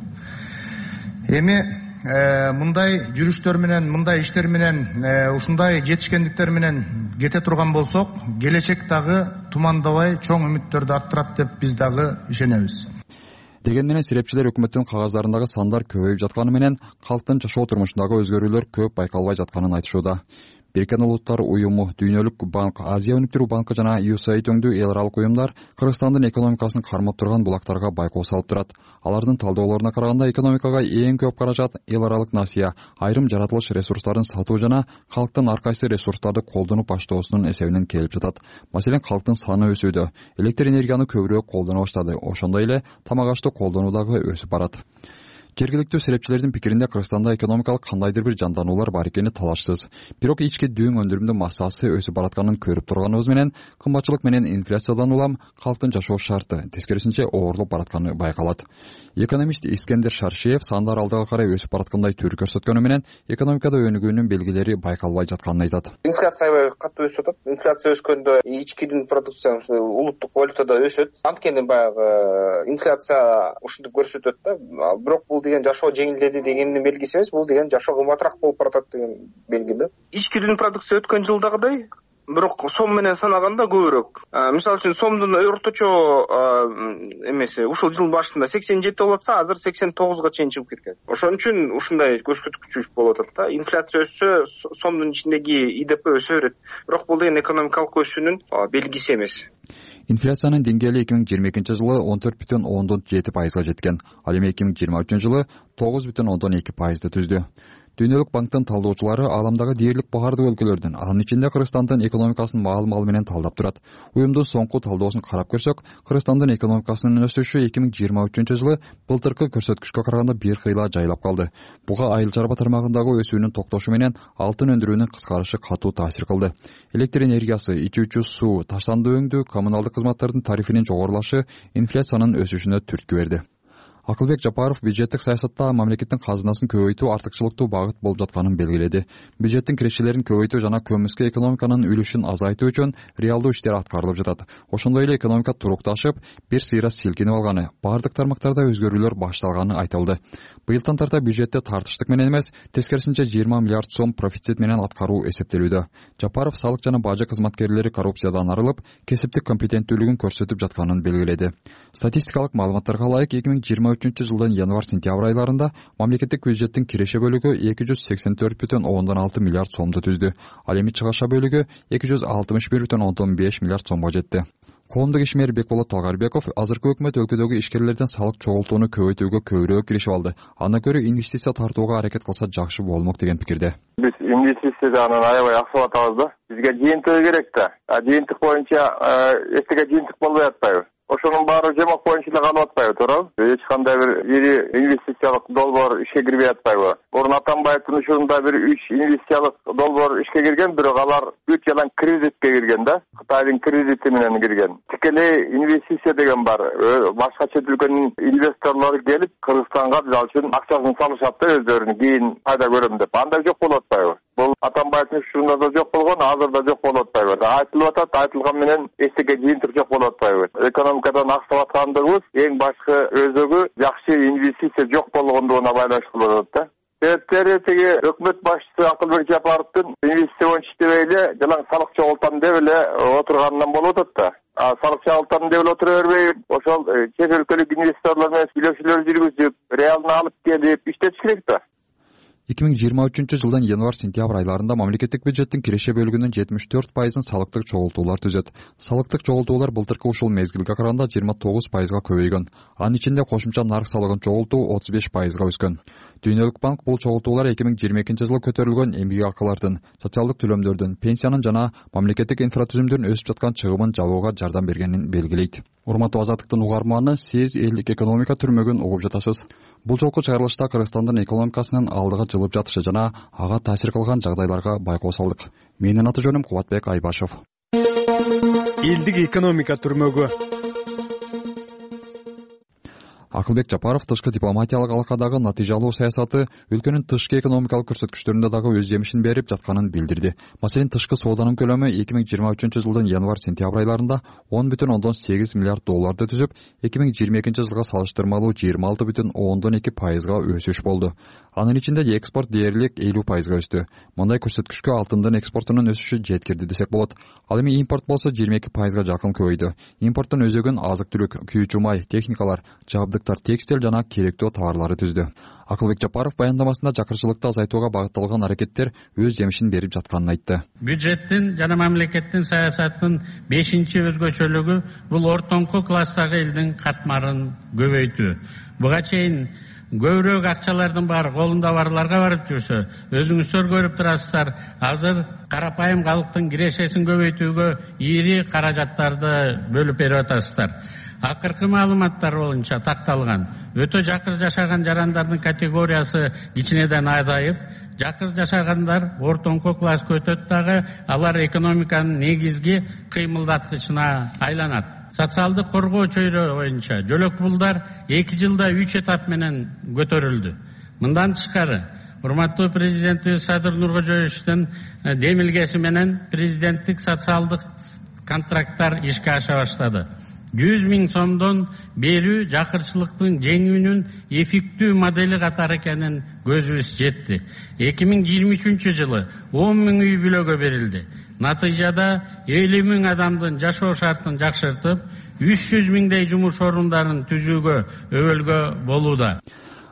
Эми мындай жүрүштөр менен, мындай иштер менен, ушундай жетишкендиктер менен кете турган болсок, келечек дагы тумандабай чоң үмүттөрдү арттырат деп биз дагы ишенебиз. Деген менен сирепчилер өкмөттүн кагаздарындагы сандар көбөйүп жатканы менен калктын жашоо турмушундагы өзгөрүүлөр көп байкалбай жатканын айтышууда. Бириккен Улуттар уюму, Дүйнөлүк банк, Азия өнүктүрүү банкы жана ю эс эй ай өңдүү эл аралык уюмдар Кыргызстандын экономикасын кармап турган булактарга байкоо салып турат. Алардын талдаолоруна караганда экономикага эң көп каражат эл аралык насыя, айрым жаратылыш ресурстарын сатуу жана калктын ар кайсы ресурстарды колдонуп баштоосунун эсебинен келип жатат. Маселен, калктын саны өсүүдө, электр энергияны көбүрөөк колдоно баштады. Ошондой эле тамак ашту колдонуу дагы өсүп барат. Жергиликтүү серепчилердин пикиринде Кыргызстанда экономикалык кандайдыр бир жандануулар бар экени талашсыз. Бирок ички дүйн өндүрүмдүн массасы өсүп баратканын көрүп турганыбыз менен кымбатчылык менен инфляциядан улам калктын жашоо шарты тескерисинче оорлоп баратканы байкалат. Экономист Искендер Шаршиев сандар алдыга карай өсүп бараткандай түр көрсөткөнү менен экономикада өнүгүүнүн белгилери байкалбай жатканын айтат. Инфляция аябай катуу өсүп атат. Инфляция өскөндө ички дүйн продукциясы улуттук валютада өсөт. Анткени баягы инфляция ушинтип көрсөтөт да. Бирок бул деген жашоо жеңилдеди дегендин белгиси эмес, бул деген жашоо кымбатыраак болуп баратат деген белги да. Ички дүйн продукция өткөн жылдагыдай, бирок сом менен санаганда көбүрөөк. Мисалы үчүн сомдун орточо эмеси ушул жыл башында сексен жети болуп атса, азыр сексен тогузга чейин чыгып кеткен. Ошон үчүн ушундай көрсөткүч болуп атат да. Инфляция өссө, сомдун ичиндеги и дэ пэ өсө берет. Бирок бул деген экономикалык өсүүнүн белгиси эмес. Инфляциянын деңгээли эки миң жыйырма экинчи жылы он төрт бүтүн ондон жети пайызга жеткен. Ал эми эки миң жыйырма үчүнчү жылы тогуз бүтүн ондон эки пайызды түздү. Дүйнөлүк банктын талдоочулары ааламдагы дээрлик баардык өлкөлөрдүн, анын ичинде Кыргызстандын экономикасын маал-мал менен талдап турат. Уюмдун соңку талдоосун карап көрсөк, Кыргызстандын экономикасынын өсүшү эки миң жыйырма үчүнчү жылы былтыркы көрсөткүчкө караганда бир кыйла жайлап калды. Буга айыл чарба тармагындагы өсүүнүн токтошу менен алтын өндүрүүнүн кыскарышы катуу таасир кылды. Электр энергиясы, ичүүчү суу, таштанды өңдүү, коммуналдык кызматтардын тарифинин жогорулашы инфляциянын өсүшүнө түрткү берди. Акылбек Жапаров бюджеттик саясатта мамлекеттин казынасын көбөйтүү артыкчылыктуу багыт болуп жатканын белгиледи. Бюджеттин кирешелерин көбөйтүү жана көмүскө экономиканын үлүшүн азайтуу үчүн реалдуу иштер аткарылып жатат. Ошондой эле экономика турукташып, бир сыйра силкинип алганы, бардык тармактарда өзгөрүүлөр башталганы айтылды. Быйылдан тарта бюджетте тартыштык менен эмес, тескерисинче жыйырма миллиард сом профицит менен аткаруу эсептелүүдө. Жапаров салык жана бажы кызматкерлери коррупциядан арылып, кесиптик компетенттүүлүгүн көрсөтүп жатканын белгиледи. Статистикалык маалыматтарга ылайык эки миң жыйырма үчүнчү жылдын январь-сентябрь айларында мамлекеттик бюджеттин киреше бөлүгү эки жүз сексен төрт бүтүн ондон алты миллиард сомду түздү. Ал эми чыгаша бөлүгү эки жүз алтымыш бир бүтүн ондон беш миллиард сомго жетти. Коомдук ишмер Бекболот Талгарбеков азыркы өкмөт өлкөдөгү ишкерлерден салык чогултууну көбөйтүүгө көбүрөөк киришип алды. Анда көрө инвестиция тартууга аракет кылса жакшы болмок деген пикирде. Биз инвестицияда анан аябай аксап атабыз да. Бизге жыйынтыгы керек да. Жыйынтык боюнча эртеге жыйынтык болбой атпайбы? Ошонун баары жемок боюнча эле калып атпайбы, туурабы? Эч кандай бир ири инвестициялык долбоор ишке кирбей атпайбы? Мурун Атамбаевдин учурунда бир үч инвестициялык долбоор ишке кирген, бирок алар бүт жалаң кредитке кирген да. Кытайдын кредити менен кирген. Тикелей инвестиция деген бар. Башка чет өлкөнүн инвесторлору келип Кыргызстанга мисалы үчүн акчасын салышат да өздөрүнүн, кийин пайда көрөм деп. Андай жок болуп атпайбы? Бул Атамбаевдин учурунда да жок болгон, азыр да жок болуп атпайбы? Айтылып атат, айтылган менен эчтеке жыйынтык жок болуп атпайбы? Экономикадан аксап аткандыгыбыз эң башкы өзөгү жакшы инвестиция жок болгондугуна байланыштуу болуп атат да. Себептери тиги өкмөт башчысы Акылбек Жапаровдун инвестиция боюнча ишебей эле жалаң салык чогултам деп эле отурганынан болуп атат да. А салык чогултам деп эле отура бербей, ошол чет өлкөлүк инвесторлор менен сүйлөшүүлөр жүргүзүп, реалына алып келип иштетиш керек да. эки миң жыйырма үчүнчү жылдын январь-сентябрь айларында мамлекеттик бюджеттин киреше бөлүгүнүн жетимиш төрт пайызын салыктык чогултуулар түзөт. Салыктык чогултуулар былтыркы ушул мезгилге караганда жыйырма тогуз пайызга көбөйгөн. Анын ичинде кошумча нарк салыгын чогултуу отуз беш пайызга өскөн. Дүйнөлүк банк бул чогултуулар эки миң жыйырма экинчи жылы көтөрүлгөн эмгек акылардын, социалдык төлөмдөрдүн, пенсиянын жана мамлекеттик инфратүзүмдүн өсүп жаткан чыгымын жабууга жардам бергенин белгилейт. Урматтуу Азаттыктын угарманы, сиз элдик экономика түрмөгүн угуп жатасыз. Бул жолку чыгарылышта Кыргызстандын экономикасынын алдыга жылып жатышы жана ага таасир кылган жагдайларга байкоо салдык. Менин аты жөнүм Кубатбек Айбашев. Элдик экономика түрмөгү. Акылбек Жапаров тышкы дипломатиялык алакадагы натыйжалуу саясаты өлкөнүн тышкы экономикалык көрсөткүчтөрүндө дагы өз жемишин берип жатканын билдирди. Маселен, тышкы сооданын көлөмү эки миң жыйырма үчүнчү жылдын январь-сентябрь айларында он бүтүн ондон сегиз миллиард долларды түзүп, эки миң жыйырма экинчи жылга салыштырмалуу жыйырма алты бүтүн ондон эки пайызга өсүш болду. Анын ичинде экспорт дээрлик элүү пайызга өстү. Мындай көрсөткүчкө алтындын экспортунун өсүшү жеткирди десек болот. Ал эми импорт болсо жыйырма эки пайызга жакын көбөйдү. Импорттун өзөгүн азык-түлүк, күйүүчү май, техникалар, жабдыктар, текстиль жана керектүү товарлары түздү. Акылбек Жапаров баяндамасында жакырчылыкты азайтууга багытталган аракеттер өз жемишин берип жатканын айтты. Бюджеттин жана мамлекеттин саясатынын бешинчи өзгөчөлүгү бул ортоңку класстагы элдин катмарын көбөйтүү. Буга чейин көбүрөөк акчалардын баары колунда барларга барып жүрсө, өзүңүздөр көрүп турасыздар, азыр карапайым калктын кирешесин көбөйтүүгө ири каражаттарды бөлүп берип атасыздар. Акыркы маалыматтар боюнча такталган өтө жакыр жашаган жарандардын категориясы кичинеден азайып, жакыр жашагандар ортоңку класска өтөт дагы, алар экономиканын негизги кыймылдаткычына айланат. Социалдык коргоо чөйрө боюнча жөлөк пулдар эки жылда үч этап менен көтөрүлдү. Мындан тышкары, урматтуу президентибиз Садыр Нуркожоевичтин демилгеси менен президенттик социалдык контракттар ишке аша баштады. жүз миң сомдон берүү жакырчылыктын жеңүүнүн эффектүү модели катары экенин көзүбүз жетти. эки миң жыйырма үчүнчү жылы он миң үй бүлөгө берилди. Натыйжада элүү миң адамдын жашоо шартын жакшыртып, үч жүз миңдей жумуш орундарын түзүүгө өбөлгө болууда.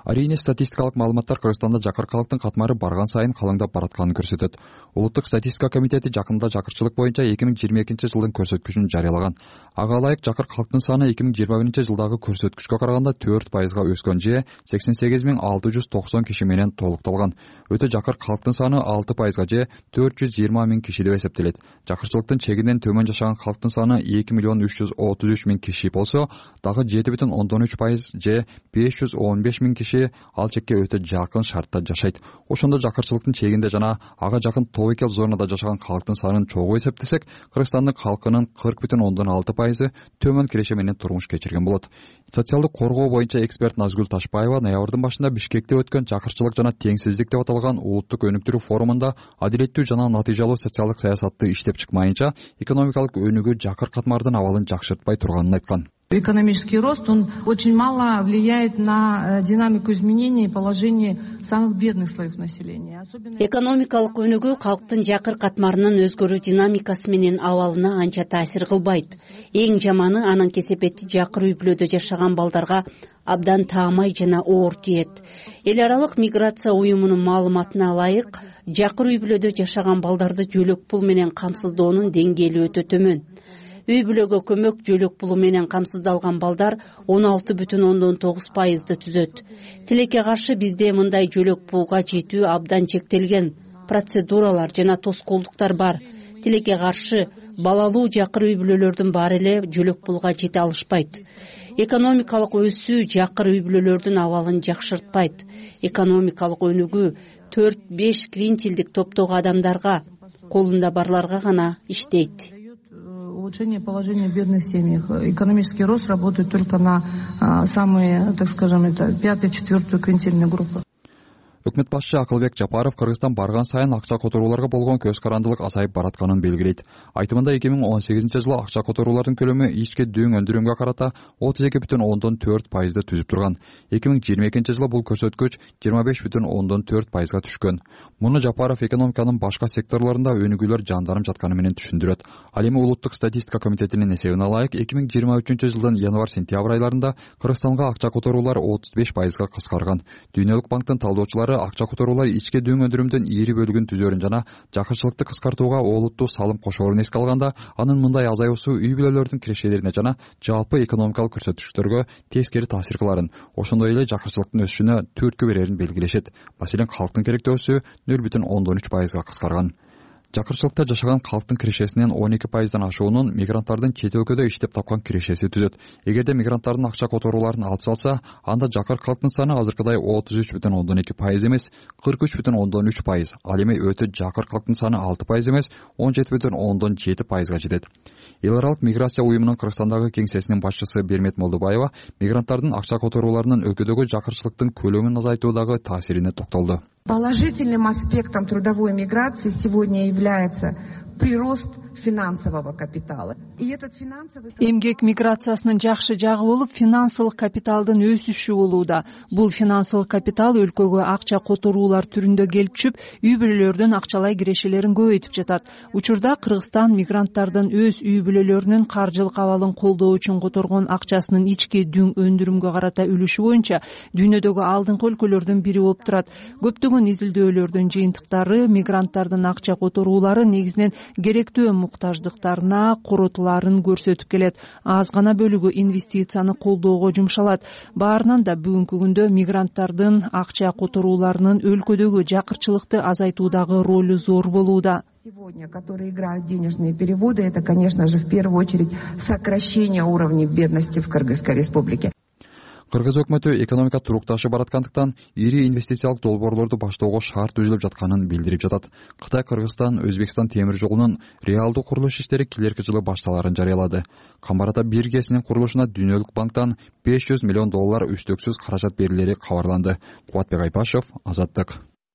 Арийне статистикалык маалыматтар Кыргызстанда жакыр калктын катмары барган сайын калыңдап баратканын көрсөтөт. Улуттук статистика комитети жакында жакырчылык боюнча эки миң жыйырма экинчи жылдын көрсөткүчүн жарыялаган. Ага ылайык жакыр калктын саны эки миң жыйырма биринчи жылдагы көрсөткүчкө караганда төрт пайызга өскөн же сексен сегиз миң алты жүз токсон киши менен толукталган. Өтө жакыр калктын саны алты пайызга же төрт жүз жыйырма миң киши деп эсептелет. Жакырчылыктын чегинен төмөн жашаган калктын саны эки миллион үч жүз отуз үч миң киши болсо, дагы жети бүтүн ондон үч пайыз же беш жүз он беш миң киши ал чекке өтө жакын шартта жашайт. Ошондо жакырчылыктын чегинде жана ага жакын тобокел зонада жашаган калктын санын чогуу эсептесек, Кыргызстандын калкынын кырк бүтүн ондон алты пайызы төмөн киреше менен турмуш кечирген болот. Социалдык коргоо боюнча эксперт Назгүл Ташбаева ноябрдын башында Бишкекте өткөн жакырчылык жана теңсиздик деп аталган улуттук өнүктүрүү форумунда адилеттүү жана натыйжалуу социалдык саясатты иштеп чыкмайынча экономикалык өнүгүү жакыр катмардын абалын жакшыртпай турганын айткан. Экономический рост, он очень мало влияет на динамику изменений и положение самых бедных слоев населения. Экономикалык өнүгүү калктын жакыр катмарынын өзгөрүү динамикасы менен абалына анча таасир кылбайт. Эң жаманы анын кесепети жакыр үй бүлөдө жашаган балдарга абдан таамай жана оор тиет. Эл аралык миграция уюмунун маалыматына ылайык, жакыр үй бүлөдө жашаган балдарды жөлөк пул менен камсыздоонун деңгээли өтө төмөн. Үй бүлөгө көмөк жөлөк пулу менен камсыздалган балдар он алты бүтүн ондон тогуз пайызды түзөт. Тилекке каршы бизде мындай жөлөк пулга жетүү абдан чектелген. Процедуралар жана тоскоолдуктар бар. Тилекке каршы балалуу жакыр үй бүлөлөрдүн баары эле жөлөк пулга жете алышпайт. Экономикалык өсүү жакыр үй бүлөлөрдүн абалын жакшыртпайт. Экономикалык өнүгүү төрт беш квинтилдик топтогу адамдарга, колунда барларга гана иштейт. Улучшение положения в бедных семьях. Экономический рост работает только на а, самые, так скажем, это пятую, четвертую квинтильную группу. Өкмөт башчы Акылбек Жапаров Кыргызстан барган сайын акча которууларга болгон көз карандылык азайып баратканын белгилейт. Айтымында эки миң он сегизинчи жылы акча которуулардын көлөмү ички дөң өндүрүмгө карата отуз эки бүтүн ондон төрт пайызды түзүп турган. эки миң жыйырма экинчи жылы бул көрсөткүч жыйырма беш бүтүн ондон төрт пайызга түшкөн. Муну Жапаров экономиканын башка секторлорунда өнүгүүлөр жандарым жатканы менен түшүндүрөт. Ал эми улуттук статистика комитетинин эсебине ылайык эки миң жыйырма үчүнчү жылдын январь-сентябрь айларында Кыргызстанга акча которуулар отуз беш пайызга кыскарган. Дүйнөлүк банктын талдоочулары акча которуулар ички дөң өндүрүмдүн ири бөлүгүн түзөрүн жана жакырчылыкты кыскартууга олуттуу салым кошоорун эске алганда, анын мындай азаюусу үй бүлөлөрдүн кирешелерине жана жалпы экономикалык көрсөткүчтөргө тескери таасир кыларын, ошондой эле жакырчылыктын өсүшүнө түрткү берерин белгилешет. Маселен, калктын керектөөсү нөл бүтүн ондон үч пайызга кыскарган. Жакырчылыкта жашаган калктын кирешесинен он эки пайыздан ашуунун мигранттардын чет өлкөдө иштеп тапкан кирешеси түзөт. Эгерде мигранттардын акча которууларын алып салса, анда жакыр калктын саны азыркыдай отуз үч бүтүн ондон эки пайыз эмес, кырк үч бүтүн ондон үч пайыз. Ал эми өтө жакыр калктын саны алты пайыз эмес, он жети бүтүн ондон жети пайызга жетет. Эл аралык миграция уюмунун Кыргызстандагы кеңсесинин башчысы Бермет Молдубаева мигранттардын акча которууларынын өлкөдөгү жакырчылыктын көлөмүн азайтуудагы таасирине токтолду. Положительным аспектом трудовой миграции сегодня является прирост финансового капитала. И этот финансовый эмгек миграциясынын жакшы жагы болуп, финансылык капиталдын өсүшү болууда. Бул финансылык капитал өлкөгө акча которуулар түрүндө келип түшүп, үй бүлөлөрдүн акчалай кирешелерин көбөйтүп жатат. Учурда Кыргызстан мигранттардын өз үй бүлөлөрүнүн каржылык абалын колдоо үчүн которгон акчасынын ички дөң өндүрүмгө карата үлүшү боюнча дүйнөдөгү алдыңкы өлкөлөрдүн бири болуп турат. Көптөгөн изилдөөлөрдүн жыйынтыктары мигранттардын акча которуулары негизинен керектүү муктаждыктарына коротуларын көрсөтүп келет. Аз гана бөлүгү инвестицияны колдоого жумшалат. Баарынан да бүгүнкү күндө мигранттардын акча которууларынын өлкөдөгү жакырчылыкты азайтуудагы ролу зор болууда. Сегодня, которые играют денежные переводы, это, конечно же, в первую очередь сокращение уровня бедности в Кыргызской республике. Кыргыз өкмөтү экономика турукташып бараткандыктан ири инвестициялык долбоорлорду баштоого шарт түзүлүп жатканын билдирип жатат. Кытай, Кыргызстан, Өзбекстан темир жолунун реалдуу курулуш иштери келерки жылы башталарын жарыялады. Камбар ата бир ГЭСинин курулушуна Дүйнөлүк банктан беш жүз миллион доллар үстөксүз каражат берилери кабарланды. Кубатбек Айпашев, Азаттык.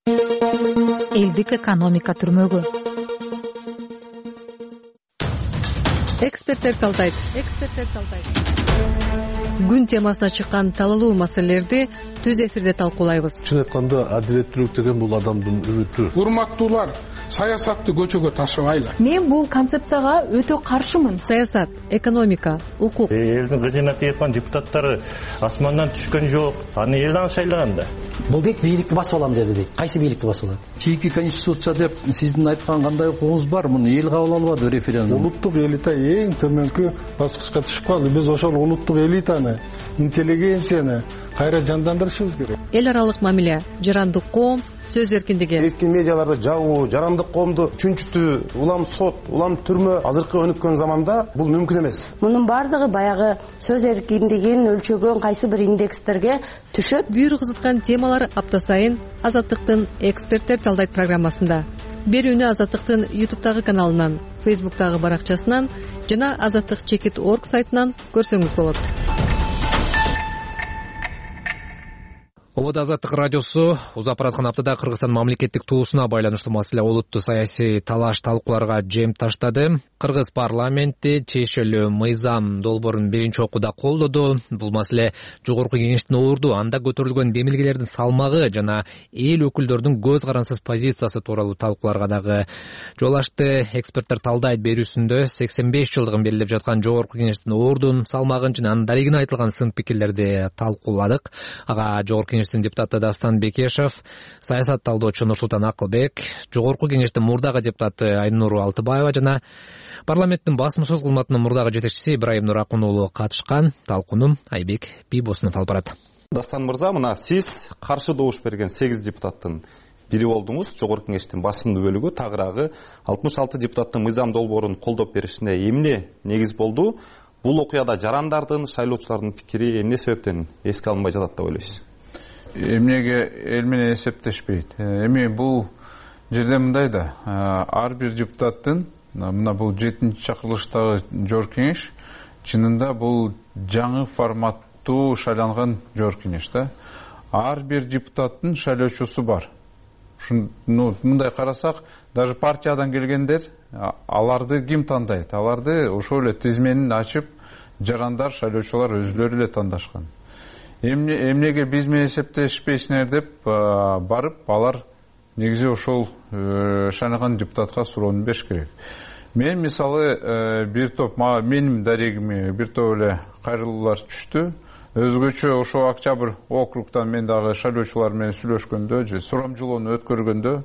Элдик экономика түрмөгү. Эксперттер талдайт. Эксперттер талдайт. Күн темасына чыккан талалуу маселелерди түз эфирде талкуулайбыз. Чын айтканда адилеттүүлүк деген бул адамдын үмүтү. Урматтуулар, саясатты көчөгө ташыбайлы. Мен бул концепцияга өтө каршымын. Саясат, экономика, укук. Элдин кызмат эткен депутаттары асмандан түшкөн жок. Аны элдин шайлаган да. Бул дейт бийликти басып алам деди дейт. Кайсы бийликти басып алат? Чийки конституция деп сиздин айткан кандай укугуңуз бар? Муну эл кабыл албады референдум. Улуттук элита эң төмөнкү баскычка түшүп калды. Биз ошол улуттук элитаны, интеллигенцияны кайра жандандырышыбыз керек. Эл аралык мамиле, жарандык коом, сөз эркиндиги. Эркин медиаларды жабуу, жарандык коомду чүнчүтүү, улам сот, улам түрмө азыркы өнүккөн заманда бул мүмкүн эмес. Мунун бардыгы баягы сөз эркиндигин өлчөгөн кайсы бир индекстерге түшөт. Бүйүр кызыткан темалар апта сайын Азаттыктын эксперттер талдайт программасында. Берүүнү Азаттыктын ютубтагы каналынан, фейсбуктагы баракчасынан жана азаттык чекит точка орг сайтынан көрсөңүз болот. Ободо Азаттык радиосу узап бараткан аптада Кыргызстан мамлекеттик туусуна байланыштуу маселе олуттуу саясий талаш талкууларга жем таштады. Кыргыз парламенти тиешелүү мыйзам долбоорун биринчи окууда колдоду. Бул маселе жогорку кеңештин орду, анда көтөрүлгөн демилгелердин салмагы жана эл өкүлдөрүнүн көз карансыз позициясы тууралуу талкууларга дагы жол ачты. Эксперттер талдайт берүүсүндө сексен беш жылдыгын белгилеп жаткан жогорку кеңештин ордун, салмагын жана анын дарегине айтылган сын пикирлерди талкууладык. Ага жогорку депутаты Дастан Бекешев, саясат талдоочу Нурсултан Акылбек, жогорку кеңештин мурдагы депутаты Айнур Алтыбаева жана парламенттин басым сөз кызматынын мурдагы жетекчиси Ибраим Нуракун уулу катышкан. Талкууну Айбек Бийбосунов алып барат. Дастан мырза, мына сиз каршы добуш берген сегиз депутаттын бири болдуңуз. Жогорку кеңештин басымдуу бөлүгү тагыраагы алтымыш алты депутаттын мыйзам долбоорун колдоп беришине эмне негиз болду? Бул окуяда жарандардын, шайлоочулардын пикири эмне себептен эске алынбай жатат деп ойлойсуз? Эмнеге эл менен эсептешпейт? Эми бул жерде мындай да, ар бир депутаттын, мына бул жетинчи чакырылыштагы жогорку кеңеш, чынында бул жаңы форматтуу шайланган жогорку кеңеш да. Ар бир депутаттын шайлоочусу бар. Ну, мындай карасак, даже партиядан келгендер, аларды ким тандайт? Аларды ошол эле тизменин ачып, жарандар, шайлоочулар өзүлөрү эле тандашкан. Эмнеге биз менен эсептешпейсиңер деп барып, алар негизи ошол шайланган депутатка суроону бериш керек. Мен мисалы бир топ, менин дарегиме бир топ эле кайрылуулар түштү. Өзгөчө ошо Октябрь округтан мен дагы шайлоочулар менен сүйлөшкөндө, же сурамжылоону өткөргөндө,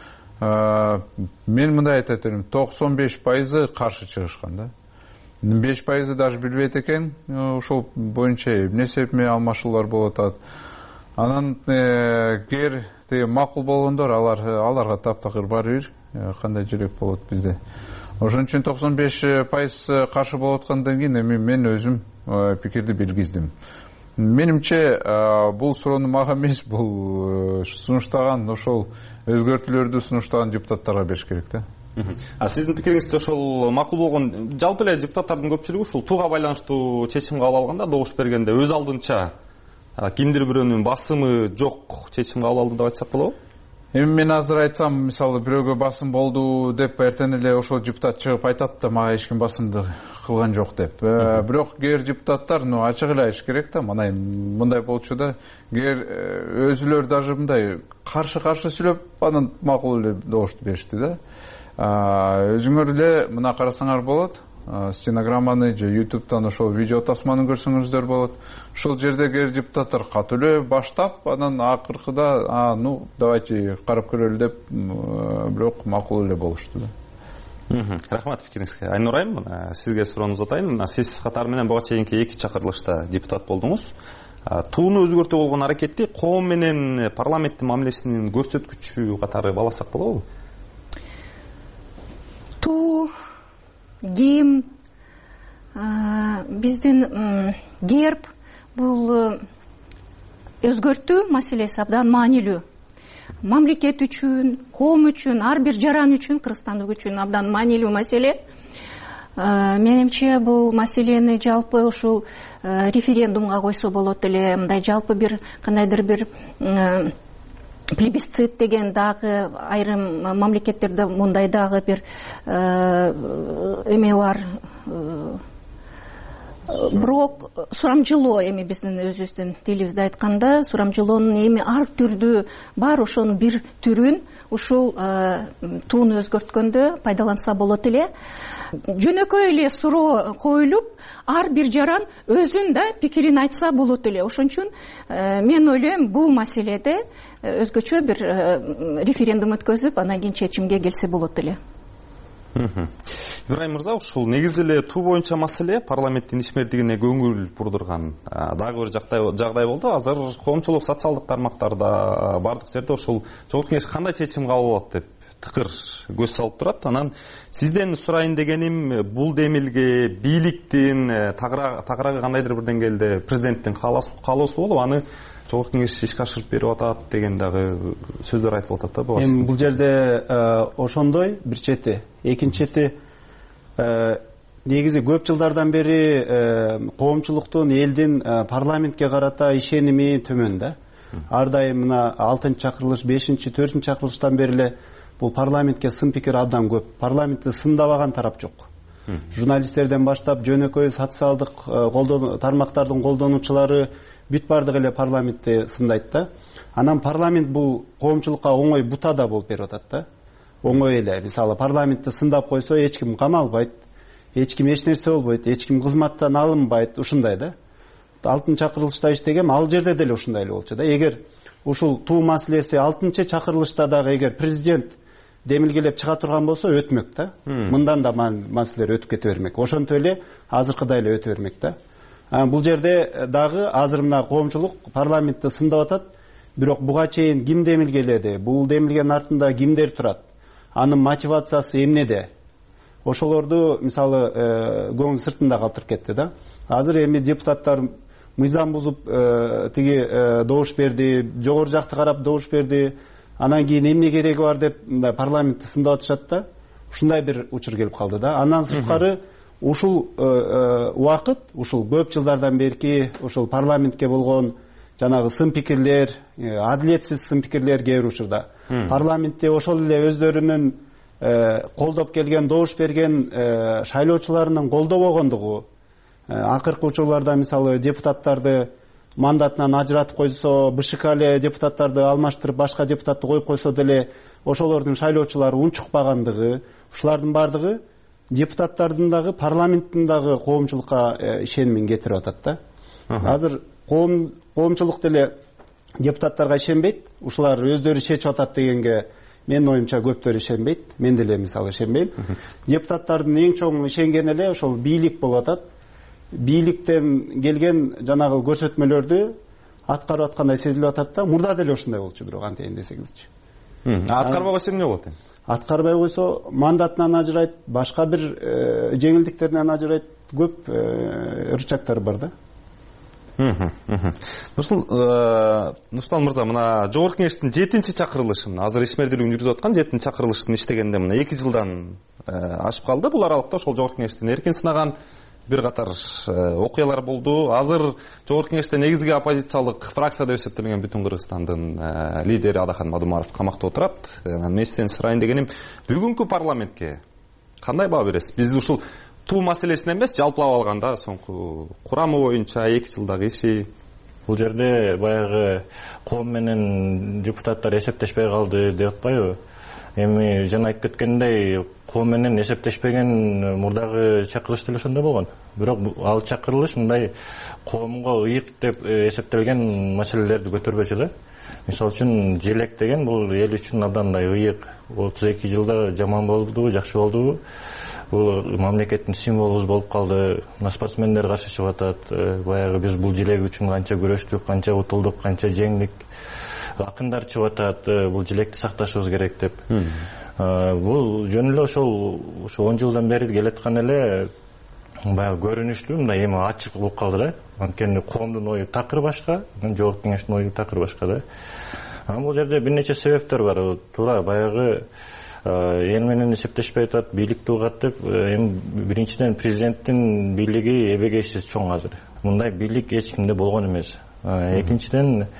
мен мындай айтат элем, токсон беш пайызы каршы чыгышкан да. беш пайызы даже билбейт экен, ошол боюнча эмне себептен алмашуулар болуп атат. Анан кер макул болгондор, алар аларга таптакыр баары бир кандай жерек болот бизде. Ошон үчүн токсон беш пайыз каршы болуп аткандан кийин эми мен өзүм пикирди билгиздим. Менимче бул суроону мага эмес, бул сунуштаган ошол өзгөртүүлөрдү сунуштаган депутаттарга бериш керек да. А сиздин пикириңизде ошол макул болгон, жалпы эле депутаттардын көпчүлүгү ушул тууга байланыштуу чечим кабыл алганда, добуш бергенде өз алдынча кимдир бирөөнүн басымы жок чечим кабыл алды деп айтсак болобу? Эми мен азыр айтсам, мисалы бирөөгө басым болду деп эртең эле ошол депутат чыгып айтат да, мага эч ким басымды кылган жок деп. Бирок кээ депутаттар, ну ачык эле айтыш керек да, мына мындай болчу да, кээ өзүлөр даже мындай каршы-каршы сүйлөп, анан макул эле добушту беришти да. Өзүңөр эле мына карасаңар болот, стенограмманы же ютубтан ошол видео тасманы көрсөңүздөр болот. Ошол жерде кээ депутаттар катуу эле баштап, анан акыркыда, а ну давайте карап көрөлү деп, бирок макул эле болушту да. Рахмат пикириңизге. Айнур айым, сизге сурооңузду атайын. Сиз катары менен буга чейинки эки чакырылышта депутат болдуңуз. Тууну өзгөртүү болгон аракетти коом менен парламенттин мамилесинин көрсөткүчү катары баласак болобу? Туу, гимн, биздин герб, бул өзгөртүү маселеси абдан маанилүү. Мамлекет үчүн, коом үчүн, ар бир жаран үчүн, кыргызстандык үчүн абдан маанилүү маселе. Менимче бул маселени жалпы ушул референдумга койсо болот эле, мындай жалпы бир кандайдыр бир плебисцит деген дагы айрым мамлекеттерде мындай дагы бир эме бар, бирок сурамжылоо эми биздин өзүбүздүн тилибизде айтканда сурамжылоонун эми ар түрдүү бар, ошонун бир түрүн ушул тууну өзгөрткөндө пайдаланса болот эле. Жөнөкөй эле суроо коюлуп, ар бир жаран өзүн да пикирин айтса болот эле. Ошон үчүн мен ойлойм, бул маселеде өзгөчө бир референдум өткөзүп, анан кийин чечимге келсе болот эле. Ибраим мырза, ушул негизи эле туу боюнча маселе парламенттин ишмердигине көңүл бурдурган дагы бир жагдай болду. Азыр коомчулук социалдык тармактарда бардык жерде ушул жогорку кеңеш кандай чечим кабыл алат деп тыкыр көз салып турат. Анан сизден сурайын дегеним, бул демилге бийликтин тагыраагы кандайдыр бир деңгээлде президенттин каалоосу болуп, аны жогорку кеңеш ишке ашырып берип атат деген дагы сөздөр айтылып атат да. Эми бул жерде ошондой бир чети, экинчи чети негизи көп жылдардан бери коомчулуктун, элдин парламентке карата ишеними төмөн да. Ар дайым мына алтынчы чакырылыш, бешинчи, төртүнчү чакырылыштан бери эле бул парламентке сын пикир абдан көп. Парламентти сындабаган тарап жок. Журналисттерден баштап жөнөкөй социалдык тармактардын колдонуучулары бүт бардык эле парламентти сындайт да. Анан парламент бул коомчулукка оңой бута да болуп берип атат да. Оңой эле, мисалы парламентти сындап койсо эч ким камалбайт, эч ким эч нерсе болбойт, эч ким кызматтан алынбайт, ушундай да. алтынчы чакырылышта иштегем, ал жерде деле ушундай эле болчу да. Эгер ушул туу маселеси алтынчы чакырылышта дагы эгер президент демилгелеп чыга турган болсо өтмөк да. Мындан да маселелер өтүп кете бермек. Ошонтип эле азыркыдай эле өтө бермек да. Бул жерде дагы азыр мына коомчулук парламентти сындап атат. Бирок буга чейин ким демилгеледи? Бул демилгенин артында кимдер турат? Анын мотивациясы эмнеде? Ошолорду мисалы көңүл сыртында калтырып кетти да. Азыр эми депутаттар мыйзам бузуп тиги добуш берди, жогору жакты карап добуш берди. Анан кийин эмне кереги бар деп парламентти сындап атышат да. Ушундай бир учур келип калды да. Андан сырткары ушул убакыт, ушул көп жылдардан берки ушул парламентке болгон жанагы сын пикирлер, адилетсиз сын пикирлер кээ бир учурда парламентте ошол эле өздөрүнүн колдоп келген, добуш берген шайлоочуларынын колдобогондугу, акыркы учурларда мисалы депутаттарды мандатынан ажыратып койсо, БШК эле депутаттарды алмаштырып башка депутатты коюп койсо деле ошолордун шайлоочулары унчукпагандыгы, ушулардын бардыгы депутаттардын дагы парламенттин дагы коомчулукка ишенимин кетирип атат да. Азыр коомчулук деле депутаттарга ишенбейт, ушулар өздөрү чечип атат дегенге менин оюмча көптөр ишенбейт. Мен деле мисалы ишенбейм. Депутаттардын эң чоң ишенгени эле ошол бийлик болуп атат. Бийликтен келген жанагы көрсөтмөлөрдү аткарып аткандай сезилип атат да. Мурда деле ошондой болчу, бирок антейин десеңизчи. Аткарбай койсо эмне болот эми? Аткарбай койсо мандатынан ажырайт, башка бир жеңилдиктеринен ажырайт, көп ырчактар бар да. Нурсултан мырза, мына жогорку кеңештин жетинчи чакырылышын, азыр ишмердүүлүгүн жүргүзүп аткан жетинчи чакырылыштын иштегенде мына эки жылдан ашып калды. Бул аралыкта ошол жогорку кеңештин эркин сынаган бир катар окуялар болду. Азыр жогорку кеңеште негизги оппозициялык фракция деп эсептелген Бүтүн Кыргызстандын лидери Адахан Мадумаров камакта отурат. Мен сизден сурайын дегеним, бүгүнкү парламентке кандай баа бересиз? Биз ушул туу маселесин эмес, жалпылап алганда соңку курамы боюнча эки жылдагы иши. Бул жерде баягы коом менен депутаттар эсептешпей калды деп атпайбы? Эми жана айтып кеткендей, коом менен эсептешпеген мурдагы чакырылыш деле ошондой болгон. Бирок ал чакырылыш мындай коомго ыйык деп эсептелген маселелерди көтөрбөчү да. Мисалы үчүн желек деген бул эл үчүн абдан мындай ыйык. отуз эки жылда жаман болду, жакшы болду. Бул мамлекеттин символубуз болуп калды. Спортсмендер каршы чыгып атат. Баягы биз бул желек үчүн канча күрөштүк, канча утулдук, канча жеңдик. Акындар чыгып атат, бул желекти сакташыбыз керек деп. Бул жөн эле ошол ошо он жылдан бери келаткан эле баягы көрүнүштүү, мындай эми ачык болуп калды да. Анткени коомдун ою такыр башка, жогорку кеңештин ою такыр башка да. Анан бул жерде бир нече себептер бар. Туура баягы эл менен эсептешпей атат, бийликти угат деп. Эми биринчиден президенттин бийлиги эбегейсиз чоң азыр. Мындай бийлик эч кимде болгон эмес. Экинчиден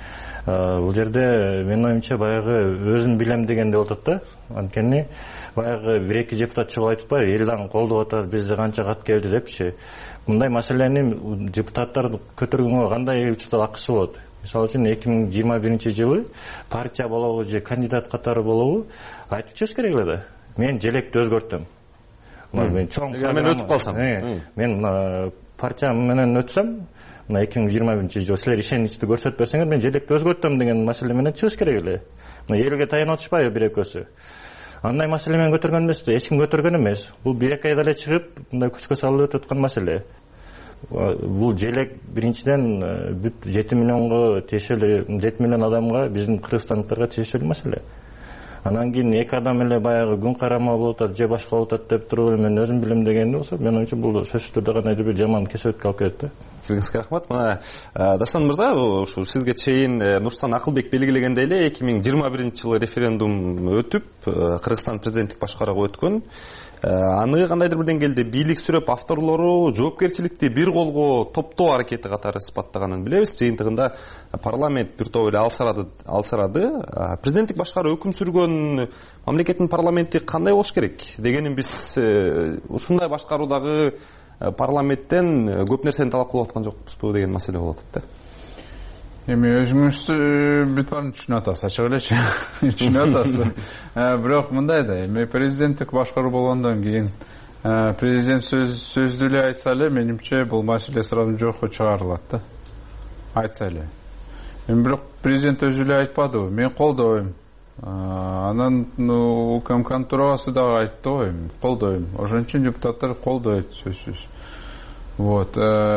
бул жерде менин оюмча баягы өзүн билем деген деп атат да. Анткени баягы бир эки депутат чыгып айтпайбы, эл дагы колдоп атат, бизде канча кат келди депчи. Мындай маселени депутаттар көтөргөнгө кандай учурда акысы болот? Мисалы үчүн эки миң жыйырма биринчи жылы партия болобу же кандидат катары болобу айтып чыгыш керек эле да. Мен желекти өзгөртөм. Мен чоң мен өтүп калсам, мен партия менен өтсөм, мына эки миң жыйырма биринчи жылы силер ишеничти көрсөтпөсөңөр мен желекти өзгөртөм деген маселе менен чыгыш керек эле. Мына элге таянып атышпайбы бир экөөсү? Андай маселе менен көтөргөн эмес, эч ким көтөргөн эмес. Бул бир эки айда эле чыгып, мындай күчкө салып өтүп аткан маселе. Бул желек биринчиден бүт жети миллионго тиешелүү, жети миллион адамга, биздин кыргызстандыктарга тиешелүү маселе. Анан кийин эки адам эле баягы күн карама болуп атат, же башка болуп атат деп туруп мен өзүм билем дегенде болсо, менин оюмча бул сөзсүз түрдө кандайдыр бир жаман кесепетке алып келет да. Сизге рахмат. Мына Дастан мырза, ушу сизге чейин Нурсултан Акылбек белгилегендей эле эки миң жыйырма биринчи жылы референдум өтүп, Кыргызстан президенттик башкарууга өткөн. Аны кандайдыр бир деңгээлде бийлик сүрөп авторлору жоопкерчиликти бир колго топтоо аракети катары сыпаттаганын билебиз. Жыйынтыгында парламент бир топ эле алсырады, алсырады. Президенттик башкаруу өкүм сүргөн мамлекеттин парламенти кандай болуш керек дегенин биз ушундай башкаруудагы парламенттен көп нерсени талап кылып аткан жокпузбу деген маселе болуп атат да. Эми өзүңүз бүт баарын түшүнүп атасыз, ачык элечи. Түшүнүп атасыз. Бирок мындай да, эми президенттик башкаруу болгондон кийин президент сөз сөздү эле айтса эле, менимче бул маселе сразу жокко чыгарылат да. Айтса эле. Эми бирок президент өзү эле айтпадыбы, мен колдойм. Анан УКМКнын төрагасы дагы айтты го, эми колдойм. Ошон үчүн депутаттар колдойт сөзсүз. Вот.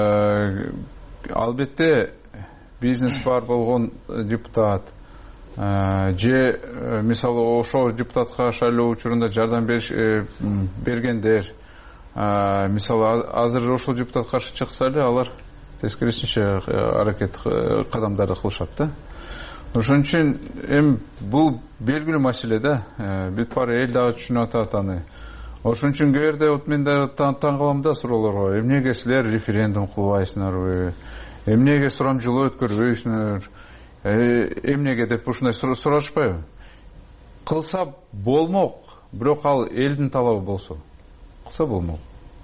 Албетте бизнес бар болгон депутат же мисалы ошол депутатка шайлоо учурунда жардам бериш бергендер, мисалы азыр ошол депутат каршы чыкса эле алар тескерисинче аракет кадамдарды кылышат да. Ошон үчүн эми бул белгилүү маселе да. Бүт баары эл дагы түшүнүп атат аны. Ошон үчүн кээ бирде вот мен дагы таң калам да суроолорго. Эмнеге силер референдум кылбайсыңарбы? Эмнеге сурамжылоо өткөрбөйсүңөр? Эмнеге деп ушундай сурашпайбы? Кылса болмок, бирок ал элдин талабы болсо. Кылса болмок.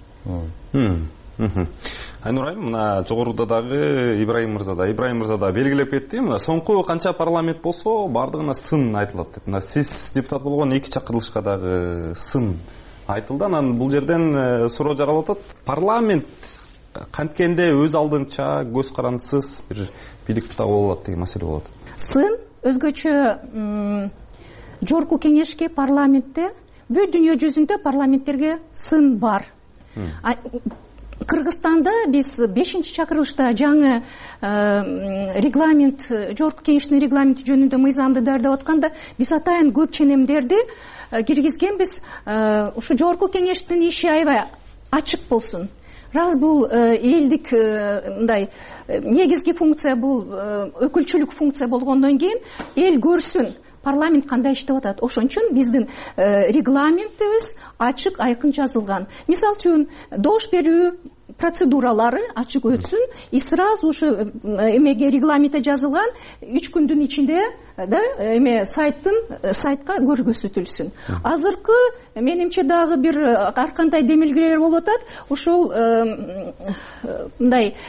Айнур айым, мына жогоруда дагы Ибраим мырза да, Ибраим мырза да белгилеп кетти. Мына соңку канча парламент болсо, бардыгына сын айтылат деп. Мына сиз депутат болгон эки чакырылышка дагы сын айтылды. Анан бул жерден суроо жаралып атат. Парламент канткенде өз алдынча көз карандысыз бир бийлик бутагы боло алат деген маселе болот. Сын өзгөчө жогорку кеңешке, парламентте, бүт дүйнө жүзүндө парламенттерге сын бар. Кыргызстанда биз бешинчи чакырылышта жаңы регламент, жогорку кеңештин регламенти жөнүндө мыйзамды даярдап атканда биз атайын көп ченемдерди киргизгенбиз. Ушу жогорку кеңештин иши аябай ачык болсун. Раз бул элдик мындай негизги функция, бул өкүлчүлүк функция болгондон кийин эл көрсүн парламент кандай иштеп атат. Ошон үчүн биздин регламентибиз ачык, айкын жазылган. Мисалы үчүн добуш берүү процедуралары ачык өтсүн, и сразу ушу эмеге регламентте жазылган үч күндүн ичинде да эме сайттын сайтка көргөзүтүлсүн. Азыркы менимче дагы бир ар кандай демилгелер болуп атат. Ушул мындай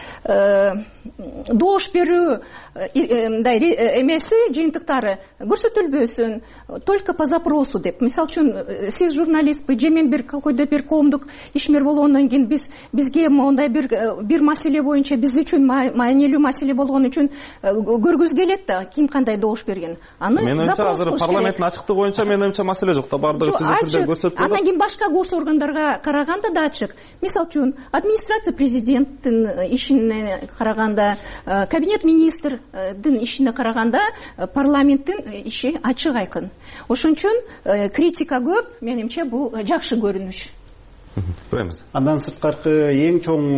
добуш берүү мындай эмеси, жыйынтыктары көрсөтүлбөсүн, только по запросу деп. Мисалы үчүн сиз журналистпи, же мен бир какой-то бир коомдук ишмер болгондон кийин биз бизге мондай бир бир маселе боюнча биз үчүн маанилүү маселе болгон үчүн көргүзгү келет да, ким кандай добуш берген. Аны менимче азыр парламенттин ачыктыгы боюнча менимче маселе жок да, бардыгы түзүк түрдө көрсөтүп атат. Андан кийин башка гос органдарга караганда да ачык. Мисалы үчүн администрация президенттин ишине караганда, кабинет министрдин ишине караганда парламенттин иши ачык, айкын. Ошон үчүн критика көп, менимче бул жакшы көрүнүш. Андан сырткаркы эң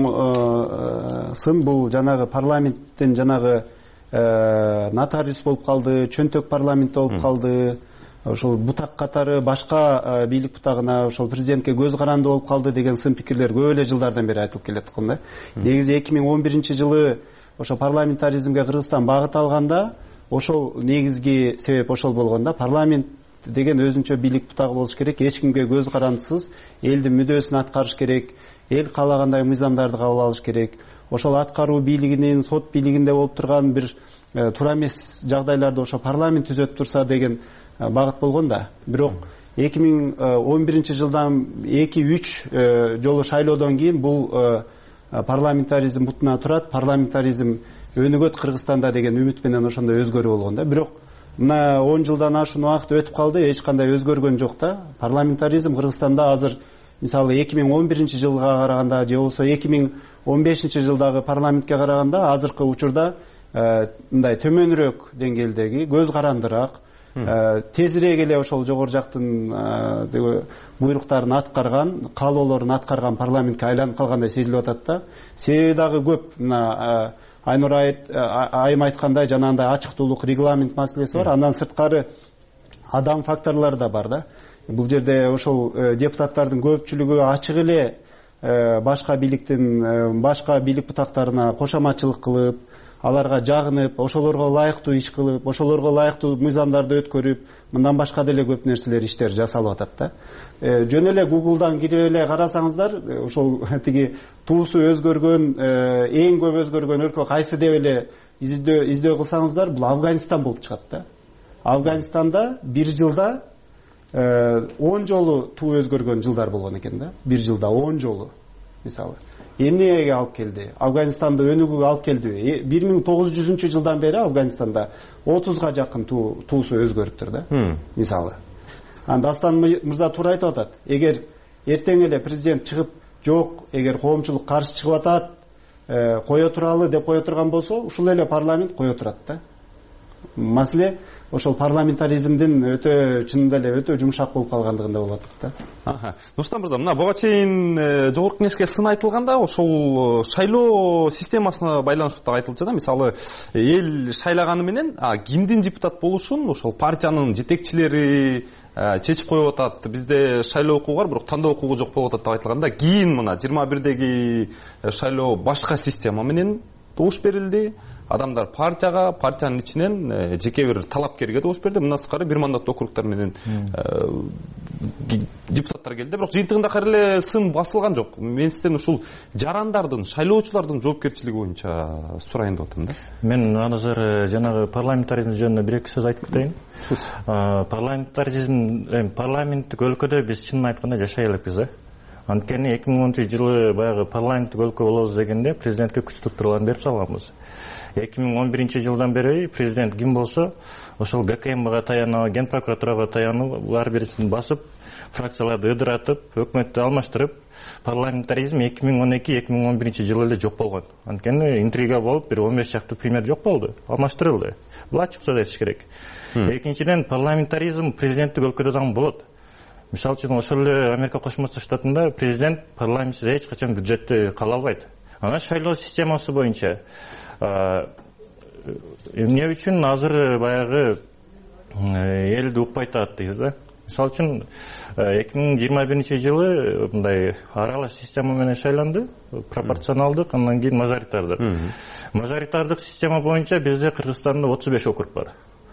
чоң сын бул жанагы парламенттин жанагы нотариус болуп калды, чөнтөк парламент болуп калды. Ошол бутак катары башка бийлик бутагына ошол президентке көз каранды болуп калды деген сын пикирлер көп эле жылдардан бери айтылып келет экен да. Негизи эки миң он биринчи жылы ошо парламентаризмге Кыргызстан багыт алганда, ошол негизги себеп ошол болгондо парламент деген өзүнчө бийлик бутагы болуш керек, эч кимге көз карандысыз элдин мүдөөсүн аткарыш керек, эл каалагандай мыйзамдарды кабыл алыш керек. Ошол аткаруу бийлигинин, сот бийлигинде болуп турган бир туура эмес жагдайларды ошо парламент түзөтүп турса деген багыт болгон да. Бирок эки миң он биринчи жылдан эки үч жолу шайлоодон кийин бул парламентаризм бутуна турат, парламентаризм өнүгөт Кыргызстанда деген үмүт менен ошондой өзгөрүү болгон да. Бирок мына он жылдан ашуун убакыт өтүп калды, эч кандай өзгөргөн жок да. Парламентаризм Кыргызстанда азыр мисалы эки миң он биринчи жылга караганда же болбосо эки миң он бешинчи жылдагы парламентке караганда азыркы учурда мындай төмөнүрөөк деңгээлдеги, көз карандыраак, тезирээк эле ошол жогору жактын буйруктарын аткарган, каалоолорун аткарган парламентке айланып калгандай сезилип атат да. Себеби дагы көп. Мына Айнур айым айткандай жанагындай ачыктуулук, регламент маселеси бар. Андан сырткары адам факторлору да бар да. Бул жерде ошол депутаттардын көпчүлүгү ачык эле башка бийликтин башка бийлик бутактарына кошоматчылык кылып, аларга жагынып, ошолорго ылайыктуу иш кылып, ошолорго ылайыктуу мыйзамдарды өткөрүп, мындан башка деле көп нерселер, иштер жасалып атат да. Жөн эле Google'дан кирип эле карасаңыздар, ошол тиги туусу өзгөргөн, эң көп өзгөргөн өлкө кайсы деп эле издөө кылсаңыздар, бул Афганистан болуп чыгат да. Афганистанда бир жылда он жолу туу өзгөргөн жылдар болгон экен да. Бир жылда он жолу. Мисалы эмнеге алып келди? Афганистанды өнүгүүгө алып келди. бир миң тогуз жүзүнчү жылдан бери Афганистанда отузга жакын туусу өзгөрүптүр да. Мисалы. Анда Дастан мырза туура айтып атат. Эгер эртең эле президент чыгып, жок, эгер коомчулук каршы чыгып атат, кое туралы деп кое турган болсо, ушул эле парламент кое турат да. Маселе ошол парламентаризмдин өтө чынында эле өтө жумшак болуп калгандыгында болуп атат да. Аха. Нурсултан мырза, мына буга чейин жогорку кеңешке сын айтылганда ошол шайлоо системасына байланыштуу да айтылчу да. Мисалы, эл шайлаганы менен кимдин депутат болушун ошол партиянын жетекчилери чечип коюп атат. Бизде шайлоо укугу бар, бирок тандоо укугу жок болуп атат деп айтылганда, кийин мына жыйырма бирдеги шайлоо башка система менен добуш берилди. Адамдар партияга, партиянын ичинен жеке бир талапкерге добуш берди. Мындан сырткары бир мандаттуу округтар менен депутаттар келди. Бирок жыйынтыгында кайра эле сын басылган жок. Мен сизден ушул жарандардын, шайлоочулардын жоопкерчилиги боюнча сурайын деп атам да. Мен азыр жанагы парламентаризм жөнүндө бир эки сөз айтып кетейин. Парламентаризм, парламенттик өлкөдө биз чынын айтканда жашай элекпиз да. Анткени эки миң онунчу жылы баягы парламенттик өлкө болобуз дегенде президентке күч структураларын берип салганбыз. эки миң он биринчи жылдан бери президент ким болсо, ошол ГКМга таянып, Ген прокуратурага таянып, ар бирисин басып, фракцияларды ыдыратып, өкмөттү алмаштырып, парламентаризм эки миң он эки эки миң он биринчи жылы эле жок болгон. Анткени интрига болуп, бир он беш чакты премьер жок болду, алмаштырылды. Бул ачык сөз айтыш керек. Экинчиден, парламентаризм президенттик өлкөдө дагы болот. Мисалы үчүн, ошол эле Америка Кошмо Штатында президент парламентсиз эч качан бюджетти кала албайт. Анан шайлоо системасы боюнча эмне үчүн азыр баягы элди укпай атат дейбиз да. Мисалы үчүн эки миң жыйырма биринчи жылы мындай аралаш система менен шайланды, пропорционалдык, андан кийин мажоритардык. Мажоритардык система боюнча бизде Кыргызстанда отуз беш округ бар.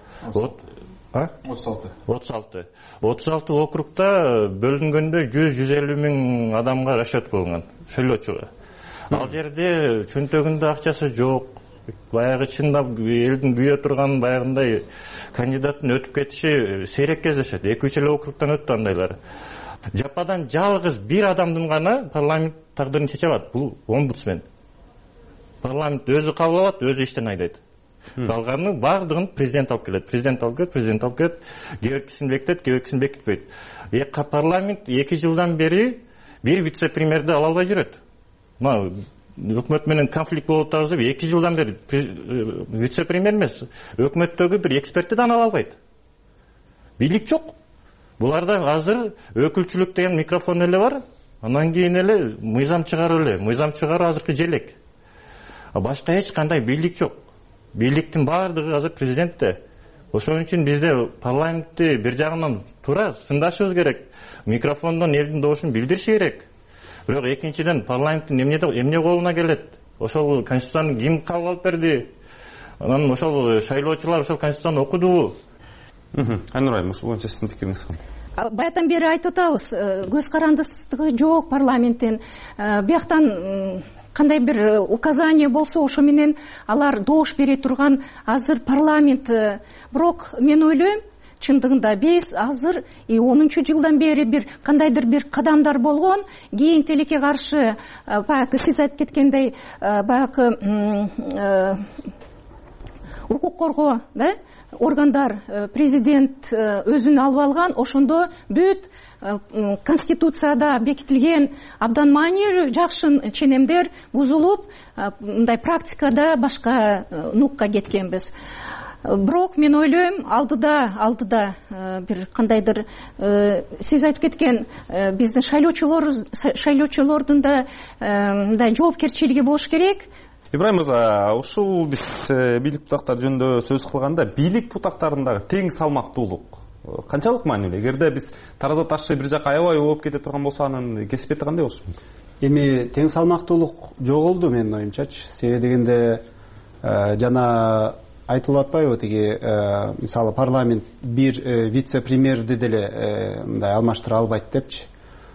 отуз алты. отуз алты. отуз алты округта бөлүнгөндө жүз жүз элүү миң адамга расчет кылынган, шайлоочуга. Ал жерде чөнтөгүндө акчасы жок. Баягы чындап элдин күйө турган баягындай кандидаттын өтүп кетиши сейрек кездешет. эки үч эле округтан өттү андайлар. Жападан жалгыз бир адамдын гана парламент тагдырын чече алат. Бул омбудсмен. Парламент өзү кабыл алат, өзү иштен айдайт. Калганын бардыгын президент алып келет. Президент алып келет, президент алып келет. Кебекисин бекитет, кебекисин бекитпейт. Парламент эки жылдан бери бир вице-премьерди ала албай жүрөт. Мына өкмөт менен конфликт болуп атабыз деп эки жылдан бери вице-премьер эмес, өкмөттөгү бир экспертти да ала албайт. Бийлик жок. Буларда азыр өкүлчүлүк деген микрофон эле бар. Андан кийин эле мыйзам чыгаруу эле, мыйзам чыгаруу азыркы желек. Башка эч кандай бийлик жок. Бийликтин баардыгы азыр президентте. Ошон үчүн бизде парламентти бир жагынан туура сындашыбыз керек. Микрофондон элдин добушун билдириш керек. Бирок экинчиден парламенттин эмне эмне колуна келет? Ошол конституцияны ким кабыл алып берди? анан ошол шайлоочулар ошол конституцияны окудубу? Айнур айым, ушул боюнча сиздин пикириңиз кандай? Баягыдан бери айтып атабыз, көз карандысыздыгы жок парламенттин. Бияктан кандай бир указание болсо ошо менен алар добуш бере турган азыр парламент. Бирок мен ойлойм, чындыгында биз азыр онунчу жылдан бери бир кандайдыр бир кадамдар болгон, кийин тилекке каршы баягы сиз айтып кеткендей баягы укук коргоо органдар, президент өзүн алып алган, ошондо бүт конституцияда бекитилген абдан маанилүү жакшы ченемдер бузулуп, мындай практикада башка нукка кеткенбиз. Бирок мен ойлойм, алдыда алдыда бир кандайдыр сиз айтып кеткен биздин шайлоочулор шайлоочулордун да мындай жоопкерчилиги болуш керек. Ибраим мырза, ушул биз бийлик бутактары жөнүндө сөз кылганда, бийлик бутактарындагы тең салмактуулук канчалык маанилүү? Эгерде биз тараза ташчы бир жака аябай болуп кете турган болсо, анын кесипети кандай болушу мүмкүн? Эми тең салмактуулук жоголду менин оюмчачы. Себеби дегенде жана айтылып атпайбы, тиги мисалы парламент бир вице-премьерди деле мындай алмаштыра албайт депчи.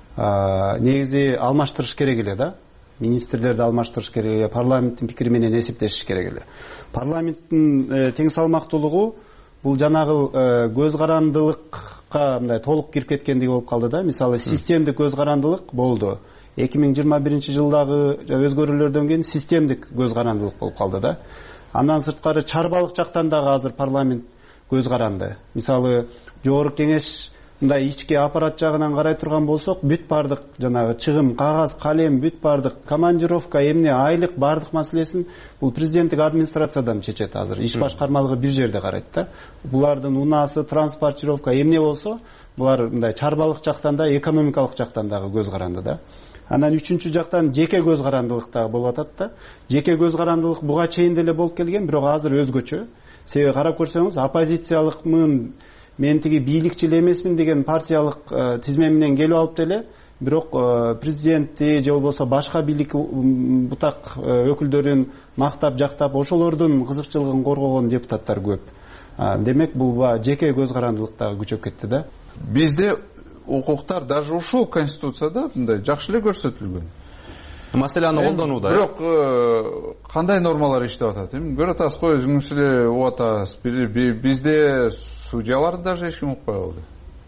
Негизи алмаштырыш керек эле да. Министрлерди алмаштырыш керек, парламенттин пикири менен эсептешиш керек эле. Парламенттин тең салмактуулугу бул жанагы көз карандылыкка мындай толук кирип кеткендиги болуп калды да. Мисалы системдик көз карандылык болду. эки миң жыйырма биринчи жылдагы өзгөрүүлөрдөн кийин системдик көз карандылык болуп калды да. Андан сырткары чарбалык жактан дагы азыр парламент көз каранды. Мисалы жогорку кеңеш мындай ички аппарат жагынан карай турган болсок, бүт бардык жанагы чыгым, кагаз, калем, бүт бардык командировка, эмне, айлык бардык маселесин бул президенттик администрациядан чечет азыр. Иш башкармалыгы бир жерде карайт да. Булардын унасы, транспортировка, эмне болсо, булар мындай чарбалык жактан да, экономикалык жактан дагы көз каранды да. Анан үчүнчү жактан жеке көз карандылык дагы болуп атат да. Жеке көз карандылык буга чейин деле болуп келген, бирок азыр өзгөчө. Себеби карап көрсөңүз, оппозициялыкмын, мен тиги бийликчил эмесмин деген партиялык тизме менен келип алып деле, бирок президентти же болбосо башка бийлик бутак өкүлдөрүн мактап, жактап, ошолордун кызыкчылыгын коргогон депутаттар көп. Демек бул жеке көз карандылык дагы күчөп кетти да. Бизде укуктар даже ушул конституцияда мындай жакшы эле көрсөтүлгөн. Маселени колдонууда. Бирок кандай нормалар иштеп атат? Эми көрүп атасыз го, өзүңүз эле угуп атасыз. Бизде судьяларды даже эч ким укпай калды.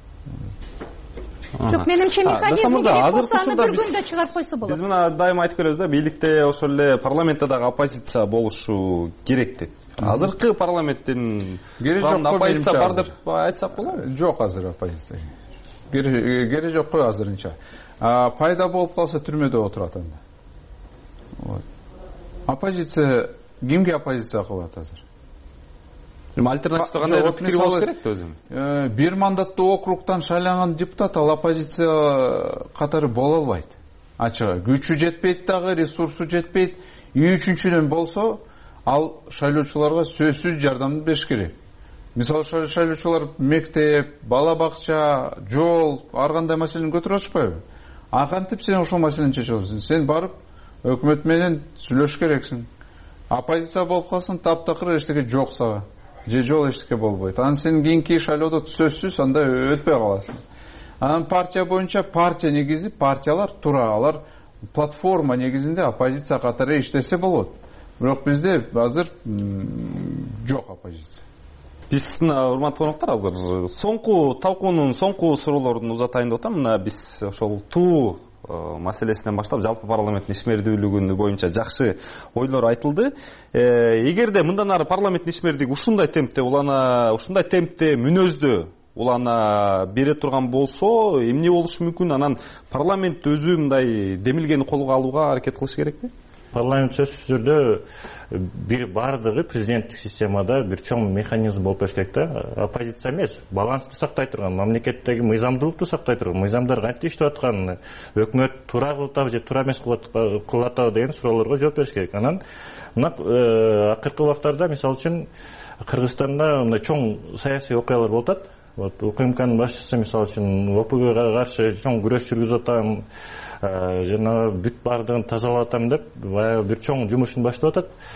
Жок, менимче механизм керек болсо аны бир күндө чыгарып койсо болот. Биз мына дайыма айтып келебиз да, бийликте ошол эле парламентте дагы оппозиция болушу керек деп. Азыркы парламенттин оппозиция бар деп айтсак болобу? Жок азыр оппозиция. Кереги жок кой азырынча. Пайда болуп калса түрмөдө отурат анда. Вот. Оппозиция кимге оппозиция кылат азыр? Альтернатива кандай пикир болуш керек да өзүм? Бир мандаттуу округтан шайланган депутат ал оппозиция катары боло албайт. Ачыгы күчү жетпейт дагы, ресурсу жетпейт. Үчүнчүдөн болсо, ал шайлоочуларга сөзсүз жардам бериш керек. Мисалы шайлоочулар мектеп, бала бакча, жол, ар кандай маселени көтөрүп атышпайбы? А кантип сен ошол маселени чечип аласың? Сен барып өкмөт менен сүйлөшүш керексиң. Оппозиция болуп калсаң, таптакыр эчтеке жок сага. Же жол эчтеке болбойт. Анан сен кийинки шайлоодо сөзсүз анда өтпөй каласың. Анан партия боюнча партия негизи, партиялар тура, алар платформа негизинде оппозиция катары иштесе болот. Бирок бизде азыр жок оппозиция. Биз урматтуу коноктор азыр соңку талкуунун соңку суроолорун узатайын деп атам. Мына биз ошол туу маселесинен баштап жалпы парламенттин ишмердүүлүгү боюнча жакшы ойлор айтылды. Эгерде мындан ары парламенттин ишмердүүлүгү ушундай темпте улана, ушундай темпте мүнөздө улана бере турган болсо, эмне болушу мүмкүн? Анан парламент өзү мындай демилгени колго алууга аракет кылыш керекпи? Парламент сөзсүз түрдө бир бардыгы президенттик системада бир чоң механизм болуп бериш керек да. Оппозиция эмес, балансты сактай турган, мамлекеттеги мыйзамдуулукту сактай турган, мыйзамдар кантип иштеп атканын, өкмөт туура кылып атабы же туура эмес кылып атабы деген суроолорго жооп бериш керек. Анан мына акыркы убактарда мисалы үчүн Кыргызстанда мындай чоң саясий окуялар болуп атат. Вот УКМКнын башчысы мисалы үчүн ОПГга каршы чоң күрөш жүргүзүп атам, жана бүт бардыгын тазалап атам деп баягы бир чоң жумушун баштап атат.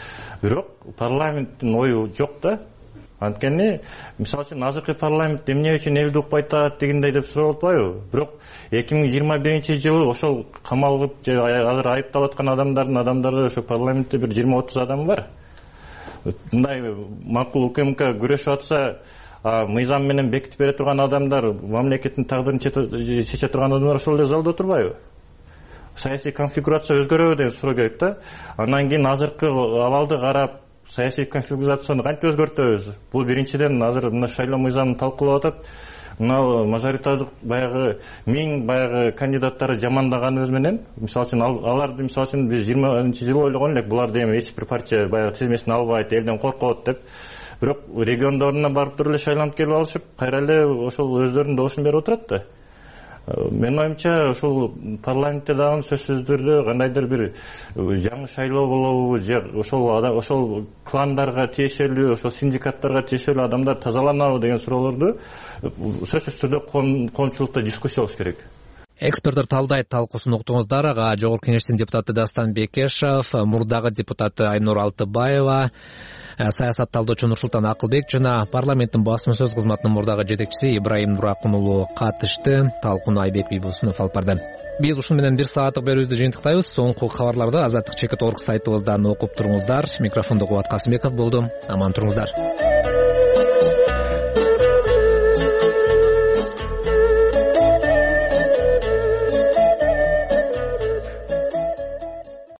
бирок парламенттин ою жок да. Анткени мисалы үчүн азыркы парламент эмне үчүн элди укпай атат дегендей деп сурап атпайбы? Бирок эки миң жыйырма биринчи жылы ошол камалып же азыр айыпталып аткан адамдардын адамдары ошо парламентте бир жыйырма отуз адам бар. Мындай макул укмк күрөшүп атса, мыйзам менен бекитип бере турган адамдар, мамлекеттин тагдырын чече турган адамдар ошол эле залда отурбайбы? Саясий конфигурация өзгөрөбү деген суроо керек да. Андан кийин азыркы абалды карап, саясий конфигурацияны кантип өзгөртөбүз? Бул биринчиден азыр мына шайлоо мыйзамын талкуулап атат. Мына мажоритардык баягы миң баягы кандидаттары жамандаганыбыз менен, мисалы үчүн аларды мисалы үчүн биз жыйырманчы жылы ойлогон элек, буларды эми эч бир партия баягы тизмесин албайт, элден коркот деп. Бирок региондоруна барып туруп эле шайланып келип алышып, кайра эле ошол өздөрүнүн добушун берип отурат да. Менин оюмча ошол парламентте дагы сөзсүз түрдө кандайдыр бир жаңы шайлоо болобу же ошол ошол кландарга тиешелүү, ошол синдикаттарга тиешелүү адамдар тазаланабы деген суроолорду сөзсүз түрдө коомчулукта дискуссия болуш керек. Эксперттер талдайт, талкуусун уктуңуздар. Жогорку Кеңештин депутаты Дастан Бекешев, мурдагы депутаты Айнур Алтыбаева, саясат талдоочу Нурсултан Акылбек жана парламенттин басма сөз кызматынын мурдагы жетекчиси Ибраим Нуракун уулу катышты. Талкууну Айбек Бийбусунов алып барды. Биз ушун менен бир сааттык берүүбүздү жыйынтыктайбыз. Соңку кабарларды азаттык чекит орг сайтыбыздан окуп туруңуздар. Микрофондо Кубат Касымбеков болду. Аман туруңуздар.